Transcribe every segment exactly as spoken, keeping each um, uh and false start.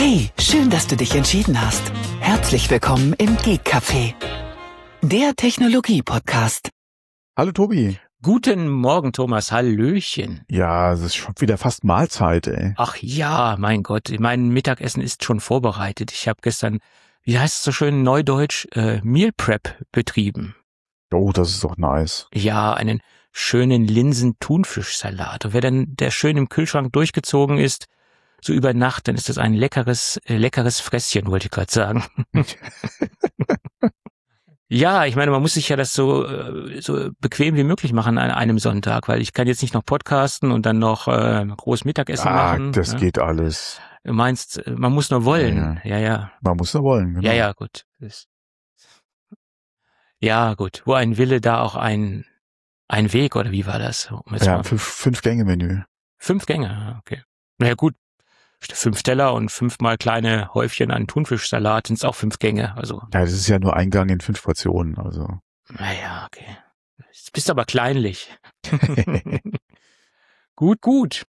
Hey, schön, dass du dich entschieden hast. Herzlich willkommen im Geek Café, der Technologie-Podcast. Hallo Tobi. Guten Morgen, Thomas. Hallöchen. Ja, es ist schon wieder fast Mahlzeit, ey. Ach ja, mein Gott, mein Mittagessen ist schon vorbereitet. Ich habe gestern, wie heißt es so schön neudeutsch, äh, Meal Prep betrieben. Oh, das ist doch nice. Ja, einen schönen Linsen-Thunfischsalat. Und wer dann der schön im Kühlschrank durchgezogen ist, so über Nacht, dann ist das ein leckeres, äh, leckeres Fresschen, wollte ich gerade sagen. Ja, ich meine, man muss sich ja das so äh, so bequem wie möglich machen an einem Sonntag, weil ich kann jetzt nicht noch podcasten und dann noch äh, groß Mittagessen ah, machen. das ne? geht alles. Du meinst, man muss nur wollen. Ja, ja. ja. Man muss nur wollen, genau. Ja, ja, gut. Das ja, gut. Wo ein Wille, da auch ein ein Weg, oder wie war das? Um ja, ein fünf, fünf Gänge Menü. Fünf Gänge, okay. Naja, gut. Fünf Teller und fünfmal kleine Häufchen an Thunfischsalat sind es auch fünf Gänge. Also. Ja, das ist ja nur ein Gang in fünf Portionen, also. Naja, okay. Jetzt bist du aber kleinlich. Gut, gut.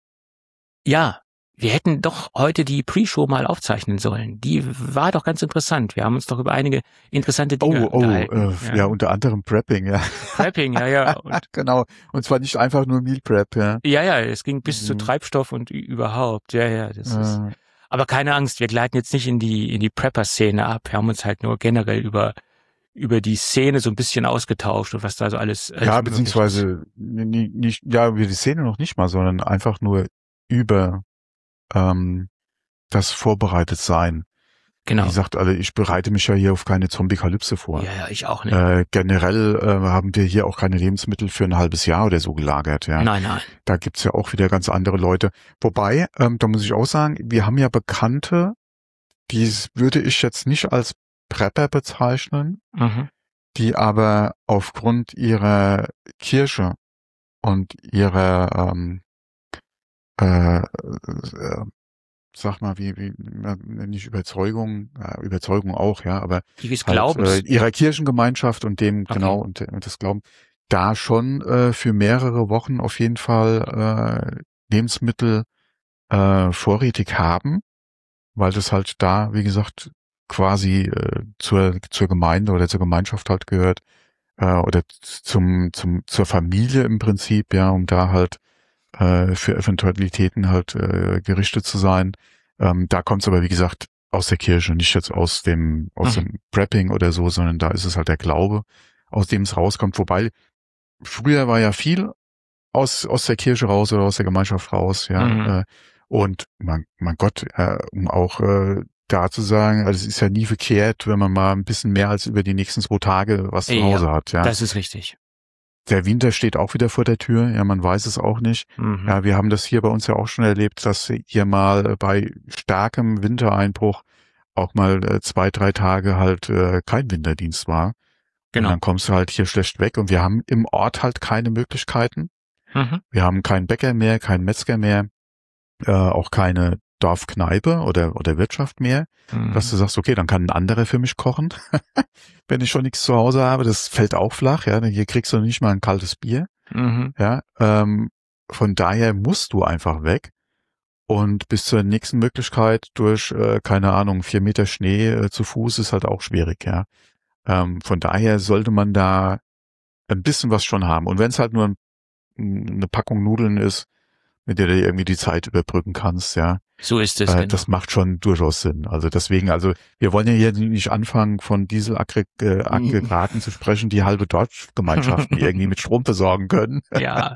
Ja, wir hätten doch heute die Pre-Show mal aufzeichnen sollen. Die war doch ganz interessant. Wir haben uns doch über einige interessante Dinge oh, oh, unterhalten. äh, ja. ja, unter anderem Prepping, ja. Prepping, ja, ja. Und genau. Und zwar nicht einfach nur Meal Prep, ja. Ja, ja, es ging bis mhm. zu Treibstoff und überhaupt. Ja, ja, das äh. ist. Aber keine Angst, wir gleiten jetzt nicht in die in die Prepper-Szene ab. Wir haben uns halt nur generell über über die Szene so ein bisschen ausgetauscht und was da so alles. alles ja, beziehungsweise nicht, nicht, ja, über die Szene noch nicht mal, sondern einfach nur über ähm, das Vorbereitetsein. Genau. Wie gesagt, also ich bereite mich ja hier auf keine Zombie-Kalypse vor. Ja, ja, ich auch nicht. Äh, generell äh, haben wir hier auch keine Lebensmittel für ein halbes Jahr oder so gelagert. Ja. Nein, nein. Da gibt's ja auch wieder ganz andere Leute. Wobei, ähm, da muss ich auch sagen, wir haben ja Bekannte, die würde ich jetzt nicht als Prepper bezeichnen, Mhm. die aber aufgrund ihrer Kirche und ihrer ähm, äh, äh, sag mal, wie, wie, nicht Überzeugung, ja, Überzeugung auch, ja, aber Ihres halt, Glaubens. äh, ihrer Kirchengemeinschaft und dem, Okay. genau, und, und das Glauben, da schon äh, für mehrere Wochen auf jeden Fall äh, Lebensmittel äh, vorrätig haben, weil das halt da, wie gesagt, quasi äh, zur zur Gemeinde oder zur Gemeinschaft halt gehört, äh, oder zum zum zur Familie im Prinzip, ja, um da halt äh, für Eventualitäten halt äh, gerichtet zu sein. Ähm, da kommt es aber, wie gesagt, aus der Kirche, nicht jetzt aus dem aus Mhm. dem Prepping oder so, sondern da ist es halt der Glaube, aus dem es rauskommt. Wobei, früher war ja viel aus aus der Kirche raus oder aus der Gemeinschaft raus, ja. Mhm. Äh, und mein, mein Gott, äh, um auch äh, da zu sagen, also es ist ja nie verkehrt, wenn man mal ein bisschen mehr als über die nächsten zwei Tage was zu Ja, Hause hat, ja. Das ist richtig. Der Winter steht auch wieder vor der Tür, ja, man weiß es auch nicht. Mhm. Ja, wir haben das hier bei uns ja auch schon erlebt, dass hier mal bei starkem Wintereinbruch auch mal äh, zwei, drei Tage halt äh, kein Winterdienst war. Genau. Und dann kommst du halt hier schlecht weg und wir haben im Ort halt keine Möglichkeiten. Mhm. Wir haben keinen Bäcker mehr, keinen Metzger mehr, äh, auch keine Dorfkneipe oder oder Wirtschaft mehr, Mhm. dass du sagst, okay, dann kann ein anderer für mich kochen, wenn ich schon nichts zu Hause habe. Das fällt auch flach, ja. Hier kriegst du nicht mal ein kaltes Bier, Mhm. ja. Ähm, von daher musst du einfach weg und bis zur nächsten Möglichkeit durch, äh, keine Ahnung, vier Meter Schnee äh, zu Fuß ist halt auch schwierig, ja. Ähm, von daher sollte man da ein bisschen was schon haben. Und wenn es halt nur ein, eine Packung Nudeln ist, mit der du irgendwie die Zeit überbrücken kannst, ja. So ist es. Äh, Genau. Das macht schon durchaus Sinn. Also deswegen, also wir wollen ja hier nicht anfangen, von Dieselaggregaten zu sprechen, die halbe Dorfgemeinschaften irgendwie mit Strom versorgen können. Ja.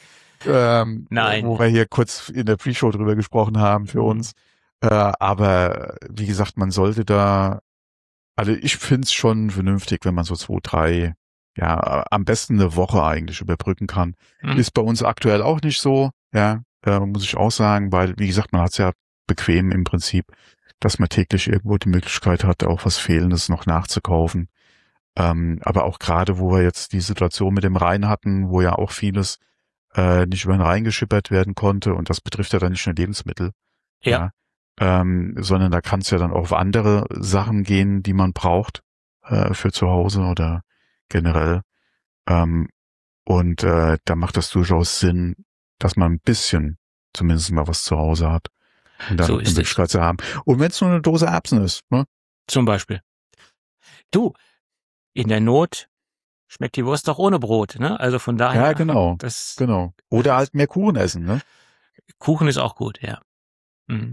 ähm, Nein. Wo wir hier kurz in der Pre-Show drüber gesprochen haben für uns. Äh, aber wie gesagt, man sollte da, also ich find's schon vernünftig, wenn man so zwei, drei, ja, am besten eine Woche eigentlich überbrücken kann. Mhm. Ist bei uns aktuell auch nicht so, ja, äh, muss ich auch sagen, weil, wie gesagt, man hat's ja bequem im Prinzip, dass man täglich irgendwo die Möglichkeit hat, auch was Fehlendes noch nachzukaufen. Ähm, aber auch gerade, wo wir jetzt die Situation mit dem Rhein hatten, wo ja auch vieles äh, nicht über den Rhein geschippert werden konnte, und das betrifft ja dann nicht nur Lebensmittel, Ja. ja, ähm, sondern da kann es ja dann auch auf andere Sachen gehen, die man braucht äh, für zu Hause oder generell. Ähm, und äh, da macht das durchaus Sinn, dass man ein bisschen zumindest mal was zu Hause hat. Und dann So eine ist es. Möglichkeit zu haben. Und wenn es nur eine Dose Erbsen ist, ne? Zum Beispiel. Du, in der Not schmeckt die Wurst doch ohne Brot, ne? Also von daher. Ja, genau. Das Genau. Oder halt mehr Kuchen essen, ne? Kuchen ist auch gut, ja. Mhm.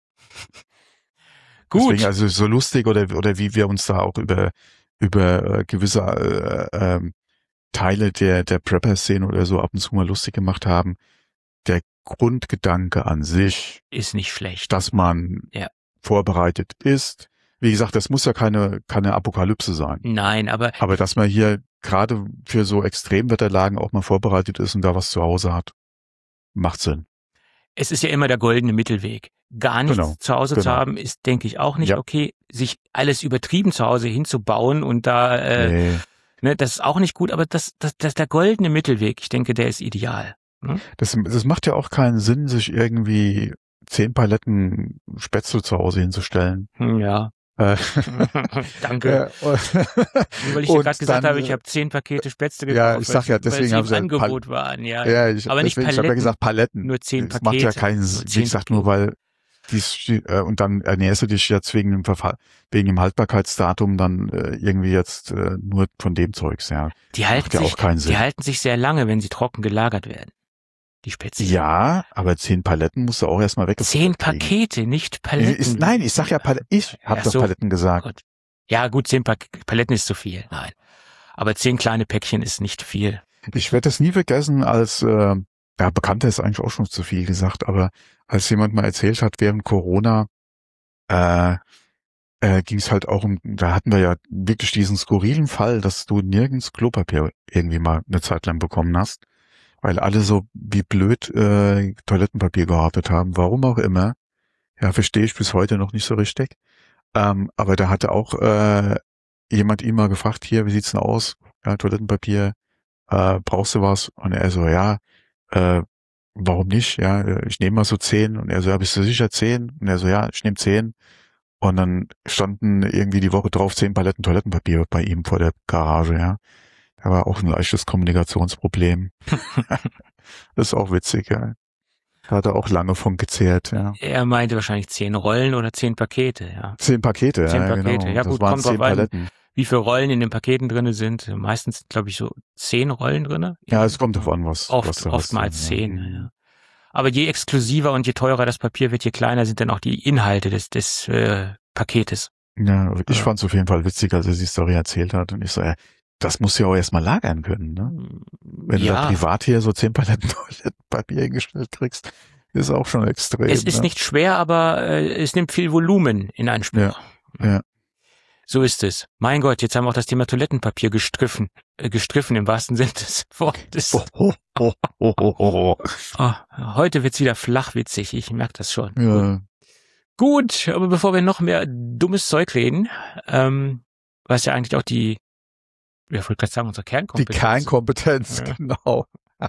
Gut. Deswegen also so lustig oder oder wie wir uns da auch über über äh, gewisse äh, ähm, Teile der der Prepper-Szene oder so ab und zu mal lustig gemacht haben. Der Grundgedanke an sich, Ist nicht schlecht. dass man Ja. vorbereitet ist. Wie gesagt, das muss ja keine keine Apokalypse sein. Nein, aber Aber dass man hier gerade für so Extremwetterlagen auch mal vorbereitet ist und da was zu Hause hat, macht Sinn. es ist ja immer der goldene Mittelweg. Gar nichts Genau, zu Hause zu genau. haben, ist, denke ich, auch nicht Ja. okay. Sich alles übertrieben zu Hause hinzubauen und da, äh, Nee. ne, das ist auch nicht gut, aber das, das, das der goldene Mittelweg, ich denke, der ist ideal. Ne? Das, das macht ja auch keinen Sinn, sich irgendwie zehn Paletten Spätzle zu Hause hinzustellen. Hm, Ja, Äh, danke. ja, und- Nur weil ich dir und gerade gesagt dann, habe, ich habe zehn Pakete Spätzle Ja, gekauft, ich sag ja, weil deswegen sie hab im ich ja Angebot waren. Ja, Ja, ich, aber nicht deswegen, ich habe ja Paletten, gesagt Paletten. nur zehn Das macht ja Pakete, keinen nur Sinn. Wie zehn gesagt, nur weil dies, äh, und dann ernährst du dich jetzt wegen dem Verfall, wegen dem Haltbarkeitsdatum dann äh, irgendwie jetzt äh, nur von dem Zeugs, ja. Die halten Macht ja sich, auch keinen Sinn. die halten sich sehr lange, wenn sie trocken gelagert werden. Die Spätzle. Ja, aber zehn Paletten musst du auch erstmal weggefuttert Zehn kriegen. Pakete, nicht Paletten. Ist, nein, ich sag ja Paletten. Ich habe Ach doch so. Paletten gesagt. Gut. Ja, gut, zehn Pak Paletten ist zu viel. Nein. Aber zehn kleine Päckchen ist nicht viel. Ich werde das nie vergessen, als, äh, ja, Bekannter ist eigentlich auch schon zu viel gesagt, aber als jemand mal erzählt hat, während Corona, äh, äh, ging es halt auch um, da hatten wir ja wirklich diesen skurrilen Fall, dass du nirgends Klopapier irgendwie mal eine Zeit lang bekommen hast, weil alle so wie blöd äh, Toilettenpapier gehortet haben, warum auch immer. Ja, verstehe ich bis heute noch nicht so richtig. Ähm, aber da hatte auch äh, jemand ihn mal gefragt, hier, wie sieht's denn aus? Ja, Toilettenpapier, äh, brauchst du was? Und er so, ja, äh, warum nicht? Ja, ich nehme mal so zehn. Und er so, ja, bist du sicher zehn? Und er so, ja, ich nehme zehn. Und dann standen irgendwie die Woche drauf zehn Paletten Toilettenpapier bei ihm vor der Garage, ja. Da war auch ein leichtes Kommunikationsproblem. Das ist auch witzig, ja. Da hat er auch lange von gezehrt, ja. Er meinte wahrscheinlich zehn Rollen oder zehn Pakete, ja. Zehn Pakete, Zehn ja, Pakete. genau. Ja, das gut, waren kommt drauf zehn an. Paletten. Wie viele Rollen in den Paketen drinne sind? Meistens, glaube ich, so zehn Rollen drinne. Ja, es kommt drauf an, was, Oft, was da oftmals was, zehn, ja. ja. Aber je exklusiver und je teurer das Papier wird, je kleiner sind dann auch die Inhalte des, des äh, Paketes. Ja, ich Ja. fand es auf jeden Fall witzig, als er die Story erzählt hat. Und ich so, äh, das muss ja auch erstmal lagern können, ne? Wenn du da Ja, privat hier so zehn Paletten Toilettenpapier hingestellt kriegst, ist auch schon extrem. es ist ne? nicht schwer, aber äh, es nimmt viel Volumen in Anspruch. Ja. So ist es. Mein Gott, jetzt haben wir auch das Thema Toilettenpapier gestriffen, äh, gestriffen im wahrsten Sinne des Wortes. Oh, oh, oh, oh, oh, oh. Oh, heute wird's wieder flachwitzig, ich merke das schon. Ja. Gut, aber bevor wir noch mehr dummes Zeug reden, ähm, was ja eigentlich auch die, ja, ich wollte gerade sagen, unsere Die Kernkompetenz. Kernkompetenz, Ja. genau.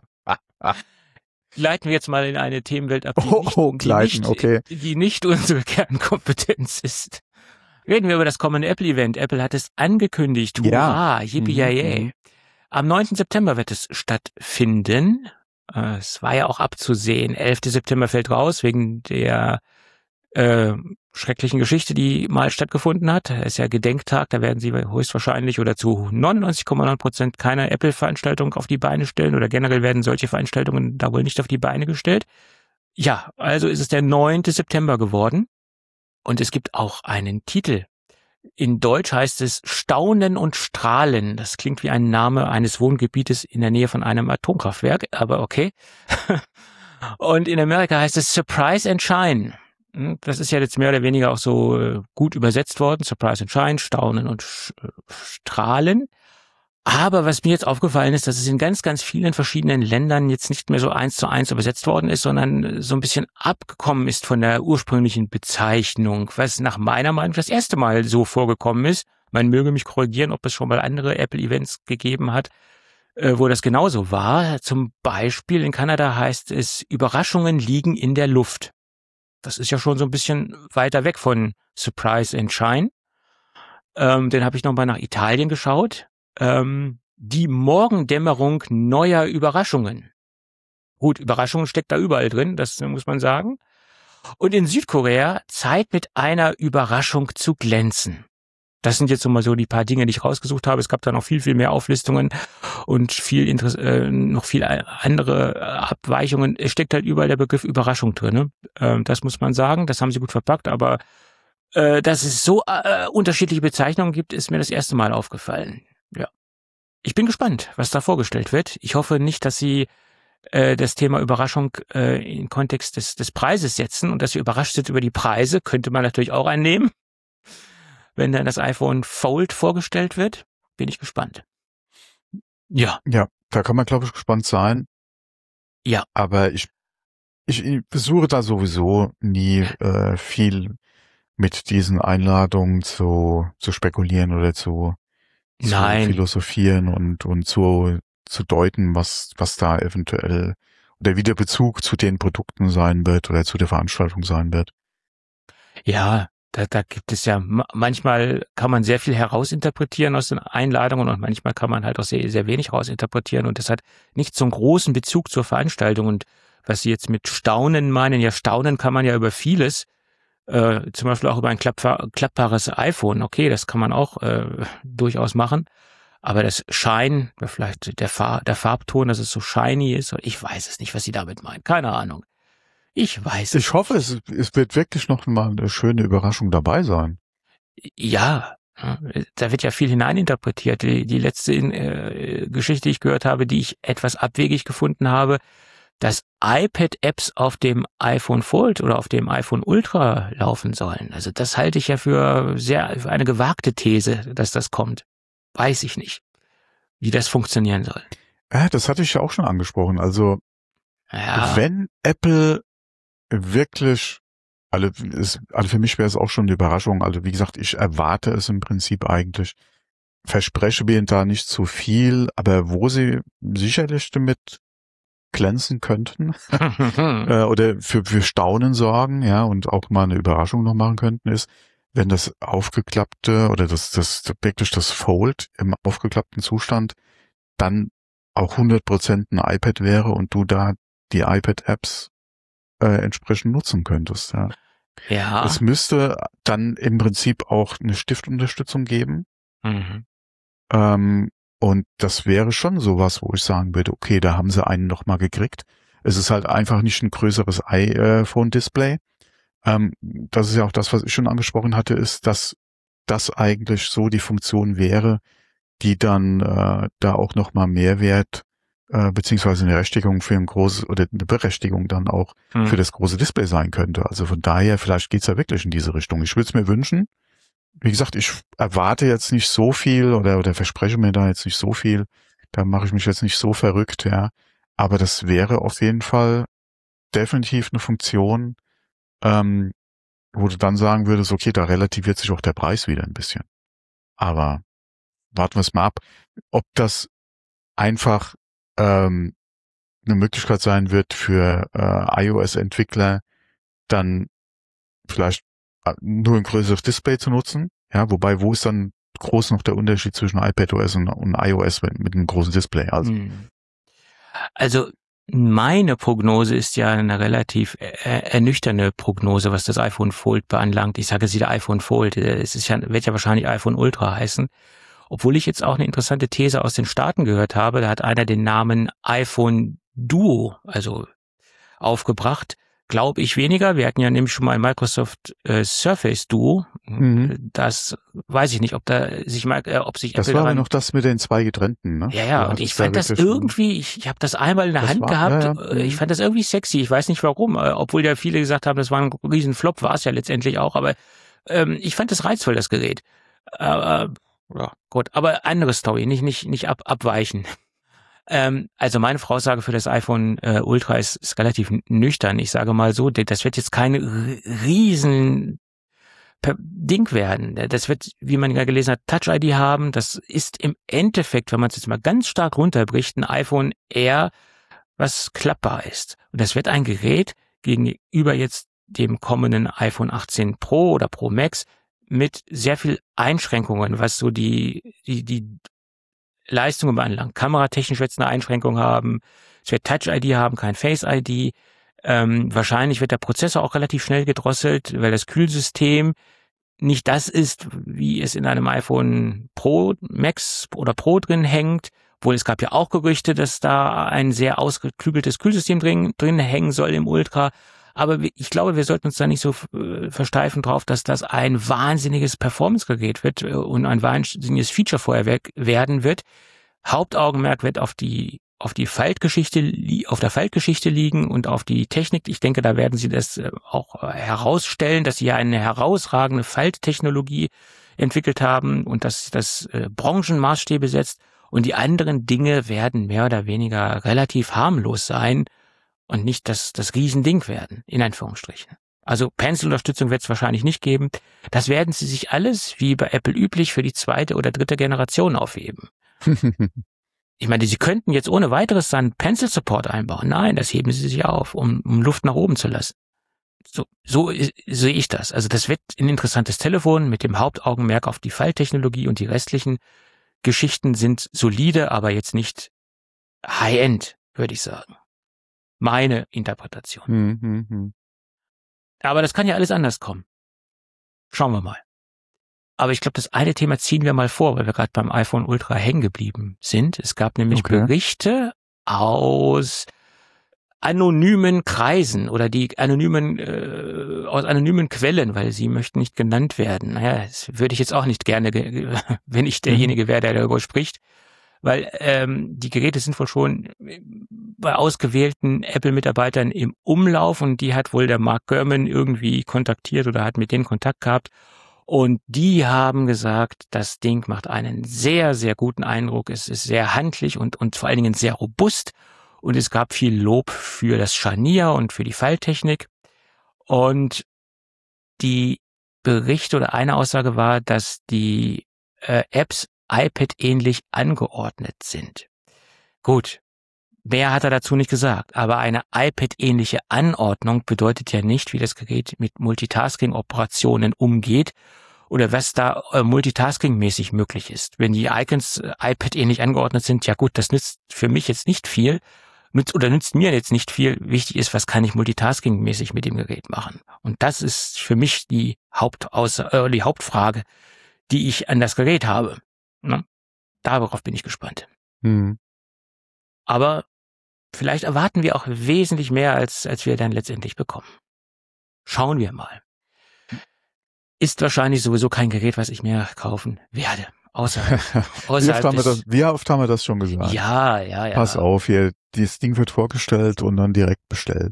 Leiten wir jetzt mal in eine Themenwelt ab, die, Oh, nicht, oh, die, gleiten, nicht, okay. die nicht unsere Kernkompetenz ist. Reden wir über das kommende Apple-Event. Apple hat es angekündigt. Hurra, Ja. yippie Mhm, Am neunten September wird es stattfinden. Äh, Es war ja auch abzusehen. elften September fällt raus wegen der äh, schrecklichen Geschichte, die mal stattgefunden hat. Es ist ja Gedenktag, da werden sie höchstwahrscheinlich oder zu neunundneunzig Komma neun Prozent keine Apple-Veranstaltung auf die Beine stellen oder generell werden solche Veranstaltungen da wohl nicht auf die Beine gestellt. Ja, also ist es der neunten September geworden und es gibt auch einen Titel. In Deutsch heißt es Staunen und Strahlen. Das klingt wie ein Name eines Wohngebietes in der Nähe von einem Atomkraftwerk, aber okay. Und in Amerika heißt es Surprise and Shine. Das ist ja jetzt mehr oder weniger auch so äh, gut übersetzt worden. Surprise and Shine, Staunen und Sch- äh, Strahlen. Aber was mir jetzt aufgefallen ist, dass es in ganz, ganz vielen verschiedenen Ländern jetzt nicht mehr so eins zu eins übersetzt worden ist, sondern so ein bisschen abgekommen ist von der ursprünglichen Bezeichnung, was nach meiner Meinung das erste Mal so vorgekommen ist. Man möge mich korrigieren, ob es schon mal andere Apple-Events gegeben hat, äh, wo das genauso war. Zum Beispiel in Kanada heißt es, Überraschungen liegen in der Luft. Das ist ja schon so ein bisschen weiter weg von Surprise and Shine. Ähm, dann habe ich nochmal nach Italien geschaut. Ähm, die Morgendämmerung neuer Überraschungen. Gut, Überraschungen steckt da überall drin, das muss man sagen. Und in Südkorea Zeit mit einer Überraschung zu glänzen. Das sind jetzt so mal so die paar Dinge, die ich rausgesucht habe. Es gab da noch viel, viel mehr Auflistungen und viel Interess- äh, noch viel andere Abweichungen. Es steckt halt überall der Begriff Überraschung drin. Ne? Ähm, das muss man sagen. Das haben sie gut verpackt. Aber äh, dass es so äh, unterschiedliche Bezeichnungen gibt, ist mir das erste Mal aufgefallen. Ja, ich bin gespannt, was da vorgestellt wird. Ich hoffe nicht, dass sie äh, das Thema Überraschung äh, im Kontext des, des Preises setzen und dass sie überrascht sind über die Preise. Könnte man natürlich auch einnehmen. Wenn dann das iPhone Fold vorgestellt wird, bin ich gespannt. Ja. Ja, da kann man, glaube ich, gespannt sein. Ja. Aber ich, ich, ich versuche da sowieso nie äh, viel mit diesen Einladungen zu, zu spekulieren oder zu, zu Nein. philosophieren und, und zu, zu deuten, was, was da eventuell oder wie der Bezug zu den Produkten sein wird oder zu der Veranstaltung sein wird. Ja. Da, da gibt es ja, manchmal kann man sehr viel herausinterpretieren aus den Einladungen und manchmal kann man halt auch sehr, sehr wenig herausinterpretieren und das hat nicht so einen großen Bezug zur Veranstaltung. Und was Sie jetzt mit Staunen meinen, ja, staunen kann man ja über vieles, äh, zum Beispiel auch über ein klappbar, klappbares iPhone. Okay, das kann man auch äh, durchaus machen. Aber das Shine, vielleicht der, Farb, der Farbton, dass es so shiny ist, ich weiß es nicht, was Sie damit meinen. Keine Ahnung. Ich weiß es. Ich hoffe, es, es wird wirklich noch mal eine schöne Überraschung dabei sein. Ja, da wird ja viel hineininterpretiert. Die, die letzte äh, Geschichte, die ich gehört habe, die ich etwas abwegig gefunden habe, dass iPad-Apps auf dem iPhone Fold oder auf dem iPhone Ultra laufen sollen. Also das halte ich ja für sehr für eine gewagte These, dass das kommt. Weiß ich nicht, wie das funktionieren soll. Ja, das hatte ich ja auch schon angesprochen. Also ja. Wenn Apple wirklich, also, ist, also für mich wäre es auch schon eine Überraschung. Also wie gesagt, ich erwarte es im Prinzip eigentlich. Verspreche mir da nicht zu viel, aber wo sie sicherlich damit glänzen könnten äh, oder für, für Staunen sorgen, ja, und auch mal eine Überraschung noch machen könnten, ist, wenn das aufgeklappte oder das, das wirklich das Fold im aufgeklappten Zustand dann auch hundert Prozent ein iPad wäre und du da die iPad-Apps äh, entsprechend nutzen könntest. Ja. Ja. Es müsste dann im Prinzip auch eine Stiftunterstützung geben. Mhm. Ähm, und das wäre schon sowas, wo ich sagen würde, okay, da haben sie einen nochmal gekriegt. Es ist halt einfach nicht ein größeres iPhone-Display. Ähm, das ist ja auch das, was ich schon angesprochen hatte, ist, dass das eigentlich so die Funktion wäre, die dann äh, da auch nochmal Mehrwert äh, beziehungsweise eine Berechtigung für ein großes oder eine Berechtigung dann auch Mhm. für das große Display sein könnte. Also von daher, vielleicht geht's ja wirklich in diese Richtung. Ich würde es mir wünschen. Wie gesagt, ich erwarte jetzt nicht so viel oder oder verspreche mir da jetzt nicht so viel. Da mache ich mich jetzt nicht so verrückt, ja. Aber das wäre auf jeden Fall definitiv eine Funktion, ähm, wo du dann sagen würdest, okay, da relativiert sich auch der Preis wieder ein bisschen. Aber warten wir es mal ab, ob das einfach ähm, eine Möglichkeit sein wird für äh, iOS-Entwickler, dann vielleicht nur ein größeres Display zu nutzen. Ja, wobei, wo ist dann groß noch der Unterschied zwischen iPadOS und, und iOS mit, mit einem großen Display? Also, Mhm. Also meine Prognose ist ja eine relativ äh, ernüchternde Prognose, was das iPhone Fold beanlangt. Ich sage jetzt wieder iPhone Fold. Es ist ja, wird ja wahrscheinlich iPhone Ultra heißen. Obwohl ich jetzt auch eine interessante These aus den Staaten gehört habe. Da hat einer den Namen iPhone Duo, also aufgebracht. Glaube ich weniger. Wir hatten ja nämlich schon mal ein Microsoft äh, Surface Duo. Mhm. Das weiß ich nicht, ob da sich mal, äh, ob sich das Apple war aber daran, noch das mit den zwei getrennten, ne? ja, ja, Du und ich hattest da fand das wirklich ein- irgendwie, ich, ich habe das einmal in der Das Hand war- gehabt, ja, ja. äh, ich fand das irgendwie sexy, ich weiß nicht warum, äh, obwohl ja viele gesagt haben, das war ein riesen Flop, war es ja letztendlich auch, aber ähm, ich fand das reizvoll, das Gerät. Äh, äh, ja, gut, aber andere Story, nicht nicht nicht ab, abweichen. Ähm, also meine Voraussage für das iPhone äh, Ultra ist, ist relativ nüchtern. Ich sage mal so, das wird jetzt keine r- riesen per Ding werden. Das wird, wie man ja gelesen hat, Touch-I D haben. Das ist im Endeffekt, wenn man es jetzt mal ganz stark runterbricht, ein iPhone Air, was klappbar ist. Und das wird ein Gerät gegenüber jetzt dem kommenden iPhone achtzehn Pro oder Pro Max mit sehr viel Einschränkungen, was so die, die, die Leistungen beanlangt. Kameratechnisch wird es eine Einschränkung haben. Es wird Touch-I D haben, kein Face-I D. Ähm, wahrscheinlich wird der Prozessor auch relativ schnell gedrosselt, weil das Kühlsystem nicht das ist, wie es in einem iPhone Pro Max oder Pro drin hängt. Obwohl es gab ja auch Gerüchte, dass da ein sehr ausgeklügeltes Kühlsystem drin, drin hängen soll im Ultra. Aber ich glaube, wir sollten uns da nicht so äh, versteifen drauf, dass das ein wahnsinniges Performance-Gerät wird äh, und ein wahnsinniges Feature-Feuerwerk werden wird. Hauptaugenmerk wird auf die auf die Faltgeschichte, auf der Faltgeschichte liegen und auf die Technik. Ich denke, da werden sie das auch herausstellen, dass sie ja eine herausragende Falttechnologie entwickelt haben und dass das äh, Branchenmaßstäbe setzt. Und die anderen Dinge werden mehr oder weniger relativ harmlos sein und nicht das, das Riesending werden, in Anführungsstrichen. Also Pencil-Unterstützung wird es wahrscheinlich nicht geben. Das werden sie sich alles, wie bei Apple üblich, für die zweite oder dritte Generation aufheben. Ich meine, sie könnten jetzt ohne weiteres dann Pencil-Support einbauen. Nein, das heben sie sich auf, um, um Luft nach oben zu lassen. So, so sehe ich das. Also das wird ein interessantes Telefon mit dem Hauptaugenmerk auf die Falttechnologie und die restlichen Geschichten sind solide, aber jetzt nicht High-End, würde ich sagen. Meine Interpretation. Hm, hm, hm. Aber das kann ja alles anders kommen. Schauen wir mal. Aber ich glaube, das eine Thema ziehen wir mal vor, weil wir gerade beim iPhone Ultra hängen geblieben sind. Es gab nämlich Okay. Berichte aus anonymen Kreisen oder die anonymen äh, aus anonymen Quellen, weil sie möchten nicht genannt werden. Naja, das würde ich jetzt auch nicht gerne, ge- wenn ich derjenige wäre, der darüber spricht, weil ähm, die Geräte sind wohl schon bei ausgewählten Apple-Mitarbeitern im Umlauf und die hat wohl der Mark Gurman irgendwie kontaktiert oder hat mit denen Kontakt gehabt. Und die haben gesagt, das Ding macht einen sehr, sehr guten Eindruck. Es ist sehr handlich und, und vor allen Dingen sehr robust. Und es gab viel Lob für das Scharnier und für die Falttechnik. Und die Berichte oder eine Aussage war, dass die äh, Apps iPad-ähnlich angeordnet sind. Gut, mehr hat er dazu nicht gesagt. Aber eine iPad-ähnliche Anordnung bedeutet ja nicht, wie das Gerät mit Multitasking-Operationen umgeht oder was da äh, Multitasking-mäßig möglich ist. Wenn die Icons äh, iPad-ähnlich angeordnet sind, ja gut, das nützt für mich jetzt nicht viel nützt oder nützt mir jetzt nicht viel. Wichtig ist, was kann ich Multitasking-mäßig mit dem Gerät machen? Und das ist für mich die Hauptaussa- äh, die Hauptfrage, die ich an das Gerät habe. Ne? Darauf bin ich gespannt. Hm. Aber vielleicht erwarten wir auch wesentlich mehr, als, als wir dann letztendlich bekommen. Schauen wir mal. Ist wahrscheinlich sowieso kein Gerät, was ich mir kaufen werde. Außerhalb, Wie außerhalb oft haben wir des, das, wie oft haben wir das schon gesagt? ja, ja, ja. Pass auf, hier, dieses Ding wird vorgestellt und dann direkt bestellt.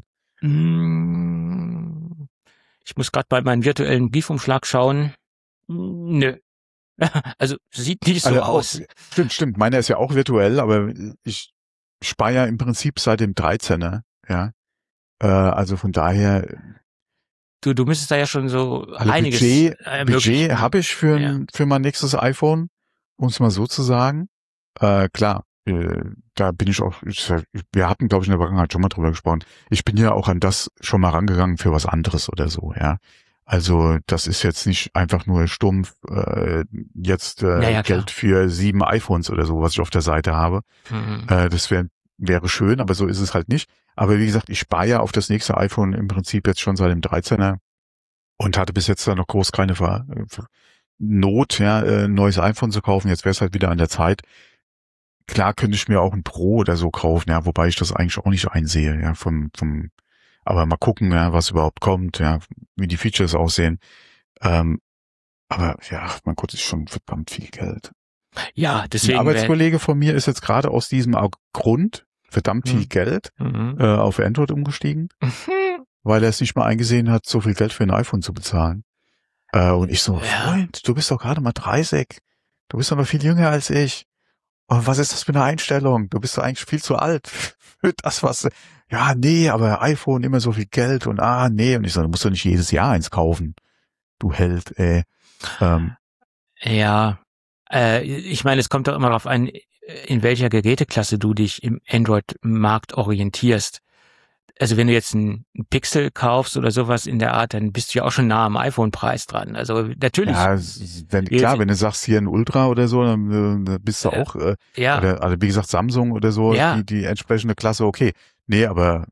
Mm, Ich muss gerade bei meinem virtuellen Briefumschlag schauen. Nö. Also sieht nicht so Also, aus. Auch, stimmt, stimmt. Meiner ist ja auch virtuell, aber ich spare ja im Prinzip seit dem dreizehner, ja. Äh, also von daher, Du, du müsstest da ja schon so also einiges Budget, ermöglichen. Budget habe ich für, Ja. ein, für mein nächstes iPhone, um es mal so zu sagen. Äh, klar, äh, da bin ich auch, ich, wir hatten, glaube ich, in der Vergangenheit schon mal drüber gesprochen. Ich bin ja auch an das schon mal rangegangen für was anderes oder so, ja. Also das ist jetzt nicht einfach nur stumpf äh, jetzt äh, Ja, ja, klar. Geld für sieben iPhones oder so, was ich auf der Seite habe. Mhm. Äh, das wär, wäre schön, aber so ist es halt nicht. Aber wie gesagt, ich spare ja auf das nächste iPhone im Prinzip jetzt schon seit dem dreizehner und hatte bis jetzt da noch groß keine Ver Ver Not, ja, äh, ein neues iPhone zu kaufen. Jetzt wäre es halt wieder an der Zeit. Klar könnte ich mir auch ein Pro oder so kaufen, ja, wobei ich das eigentlich auch nicht einsehe, ja, vom, vom, aber mal gucken, ja, was überhaupt kommt, ja, wie die Features aussehen. Ähm, aber ja, mein Gott, ist schon verdammt viel Geld. Ja, Ein deswegen. Arbeitskollege von mir ist jetzt gerade aus diesem Grund verdammt viel Hm. Geld Mhm. äh, auf Android umgestiegen, weil er es nicht mal eingesehen hat, so viel Geld für ein iPhone zu bezahlen. Äh, und ich so, Ja. Freund, du bist doch gerade mal dreißig. Du bist doch noch viel jünger als ich. Und was ist das für eine Einstellung? Du bist doch eigentlich viel zu alt für das, was... Ja, nee, aber iPhone immer so viel Geld und ah, nee. Und ich so, du musst doch nicht jedes Jahr eins kaufen. Du Held, ey. Ähm, Ja, äh, ich meine, es kommt doch immer darauf an, in welcher Geräteklasse du dich im Android-Markt orientierst. Also wenn du jetzt einen Pixel kaufst oder sowas in der Art, dann bist du ja auch schon nah am iPhone-Preis dran. Also natürlich. ja, s- wenn, Jetzt- klar, wenn du sagst hier ein Ultra oder so, dann äh, bist du Ja. auch, äh, Ja, oder, also wie gesagt, Samsung oder so, Ja. die, die entsprechende Klasse, okay. Nee, aber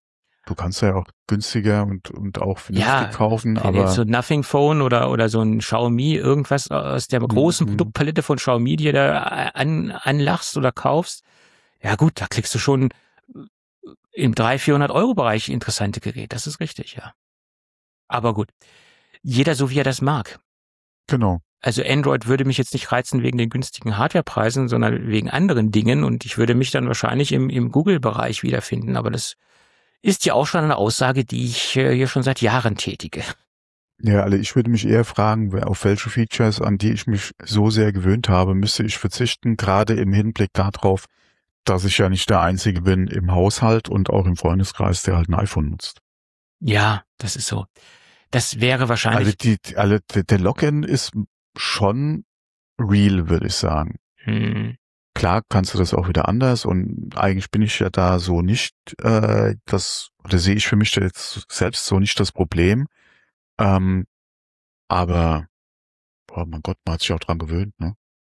du kannst ja auch günstiger und, und auch vernünftig Ja, kaufen, wenn aber jetzt so ein Nothing Phone oder, oder so ein Xiaomi, irgendwas aus der großen Mhm. Produktpalette von Xiaomi dir da an, anlachst oder kaufst, ja gut, da kriegst du schon im dreihundert, vierhundert Euro Bereich interessante Geräte, das ist richtig, ja. Aber gut, jeder so wie er das mag. genau. Also Android würde mich jetzt nicht reizen wegen den günstigen Hardwarepreisen, sondern wegen anderen Dingen und ich würde mich dann wahrscheinlich im, im Google-Bereich wiederfinden, aber das ist ja auch schon eine Aussage, die ich äh, hier schon seit Jahren tätige. Ja, also ich würde mich eher fragen, auf welche Features, an die ich mich so sehr gewöhnt habe, müsste ich verzichten, gerade im Hinblick darauf, dass ich ja nicht der Einzige bin im Haushalt und auch im Freundeskreis, der halt ein iPhone nutzt. Ja, das ist so. Das wäre wahrscheinlich... Also die, die also der Login ist schon real, würde ich sagen. Hm, Klar kannst du das auch wieder anders und eigentlich bin ich ja da so nicht, äh, das, oder sehe ich für mich jetzt selbst so nicht das Problem. Ähm, aber, boah, mein Gott, man hat sich auch dran gewöhnt, ne?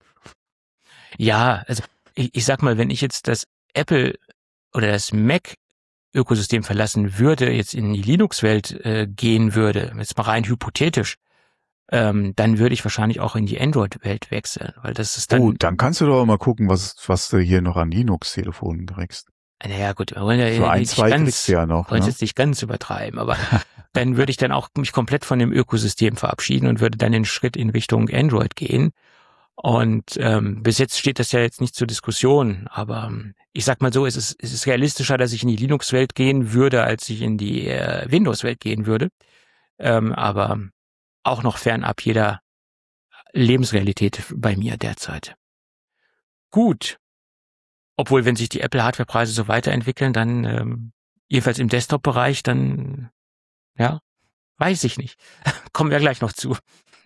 ja, also ich, ich sag mal, wenn ich jetzt das Apple oder das Mac-Ökosystem verlassen würde, jetzt in die Linux-Welt äh, gehen würde, jetzt mal rein hypothetisch, ähm, dann würde ich wahrscheinlich auch in die Android-Welt wechseln, weil das ist dann... Oh, dann kannst du doch mal gucken, was, was du hier noch an Linux-Telefonen kriegst. Naja, gut, wir wollen ja So ein, nicht zwei ganz, kriegst du ja noch, wollen es ne? jetzt nicht ganz übertreiben, aber dann würde ich dann auch mich komplett von dem Ökosystem verabschieden und würde dann den Schritt in Richtung Android gehen. Und ähm, bis jetzt steht das ja jetzt nicht zur Diskussion, aber ähm, ich sag mal so, es ist, es ist realistischer, dass ich in die Linux-Welt gehen würde, als ich in die äh, Windows-Welt gehen würde. Ähm, aber auch noch fernab jeder Lebensrealität bei mir derzeit. Gut. Obwohl, wenn sich die Apple-Hardware-Preise so weiterentwickeln, dann ähm, jedenfalls im Desktop-Bereich, dann, ja, weiß ich nicht. Kommen wir gleich noch zu.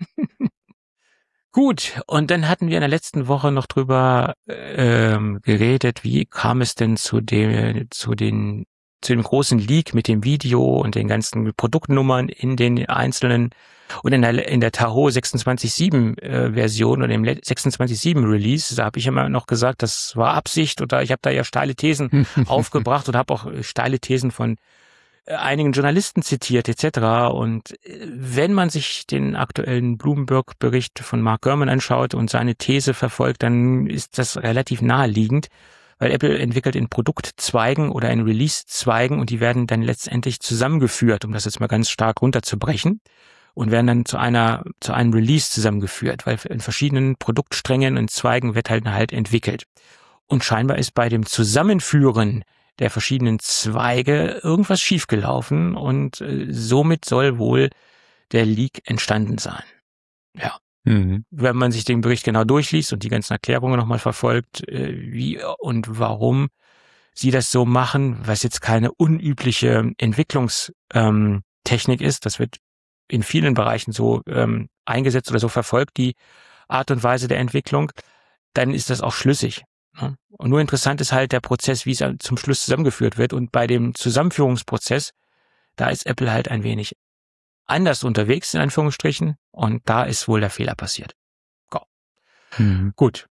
Gut, und dann hatten wir in der letzten Woche noch drüber ähm, geredet, wie kam es denn zu dem, zu den, zu dem großen Leak mit dem Video und den ganzen Produktnummern in den einzelnen und in der, in der Tahoe sechsundzwanzig Punkt sieben äh, Version oder im sechsundzwanzig Punkt sieben Release, da habe ich immer noch gesagt, das war Absicht oder ich habe da ja steile Thesen aufgebracht und habe auch steile Thesen von einigen Journalisten zitiert et cetera. Und wenn man sich den aktuellen Bloomberg-Bericht von Mark Gurman anschaut und seine These verfolgt, dann ist das relativ naheliegend, weil Apple entwickelt in Produktzweigen oder in Release-Zweigen und die werden dann letztendlich zusammengeführt, um das jetzt mal ganz stark runterzubrechen, und werden dann zu einer zu einem Release zusammengeführt, weil in verschiedenen Produktsträngen und Zweigen wird halt halt entwickelt. Und scheinbar ist bei dem Zusammenführen der verschiedenen Zweige irgendwas schiefgelaufen und äh, somit soll wohl der Leak entstanden sein. Ja. Mhm. Wenn man sich den Bericht genau durchliest und die ganzen Erklärungen nochmal verfolgt, äh, wie und warum sie das so machen, was jetzt keine unübliche Entwicklungstechnik ähm, ist, das wird in vielen Bereichen so ähm, eingesetzt oder so verfolgt, die Art und Weise der Entwicklung, dann ist das auch schlüssig. Und nur interessant ist halt der Prozess, wie es zum Schluss zusammengeführt wird. Und bei dem Zusammenführungsprozess, da ist Apple halt ein wenig anders unterwegs, in Anführungsstrichen. Und da ist wohl der Fehler passiert. Go. Mhm. Gut.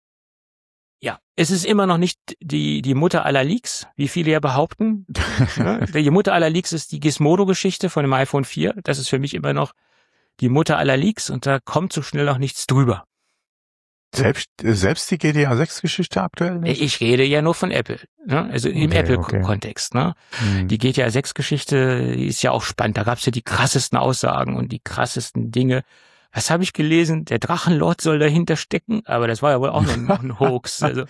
Ja, es ist immer noch nicht die, die Mutter aller Leaks, wie viele ja behaupten. Ja, die Mutter aller Leaks ist die Gizmodo-Geschichte von dem iPhone vier. Das ist für mich immer noch die Mutter aller Leaks und da kommt so schnell auch nichts drüber. Selbst, selbst die G T A sechs Geschichte aktuell nicht? Ich rede ja nur von Apple, ne? Also im okay, Apple-Kontext. Okay. Ne? Hm. Die G T A sechs Geschichte ist ja auch spannend. Da gab es ja die krassesten Aussagen und die krassesten Dinge. Was habe ich gelesen? Der Drachenlord soll dahinter stecken, aber das war ja wohl auch noch ein Hoax. Also,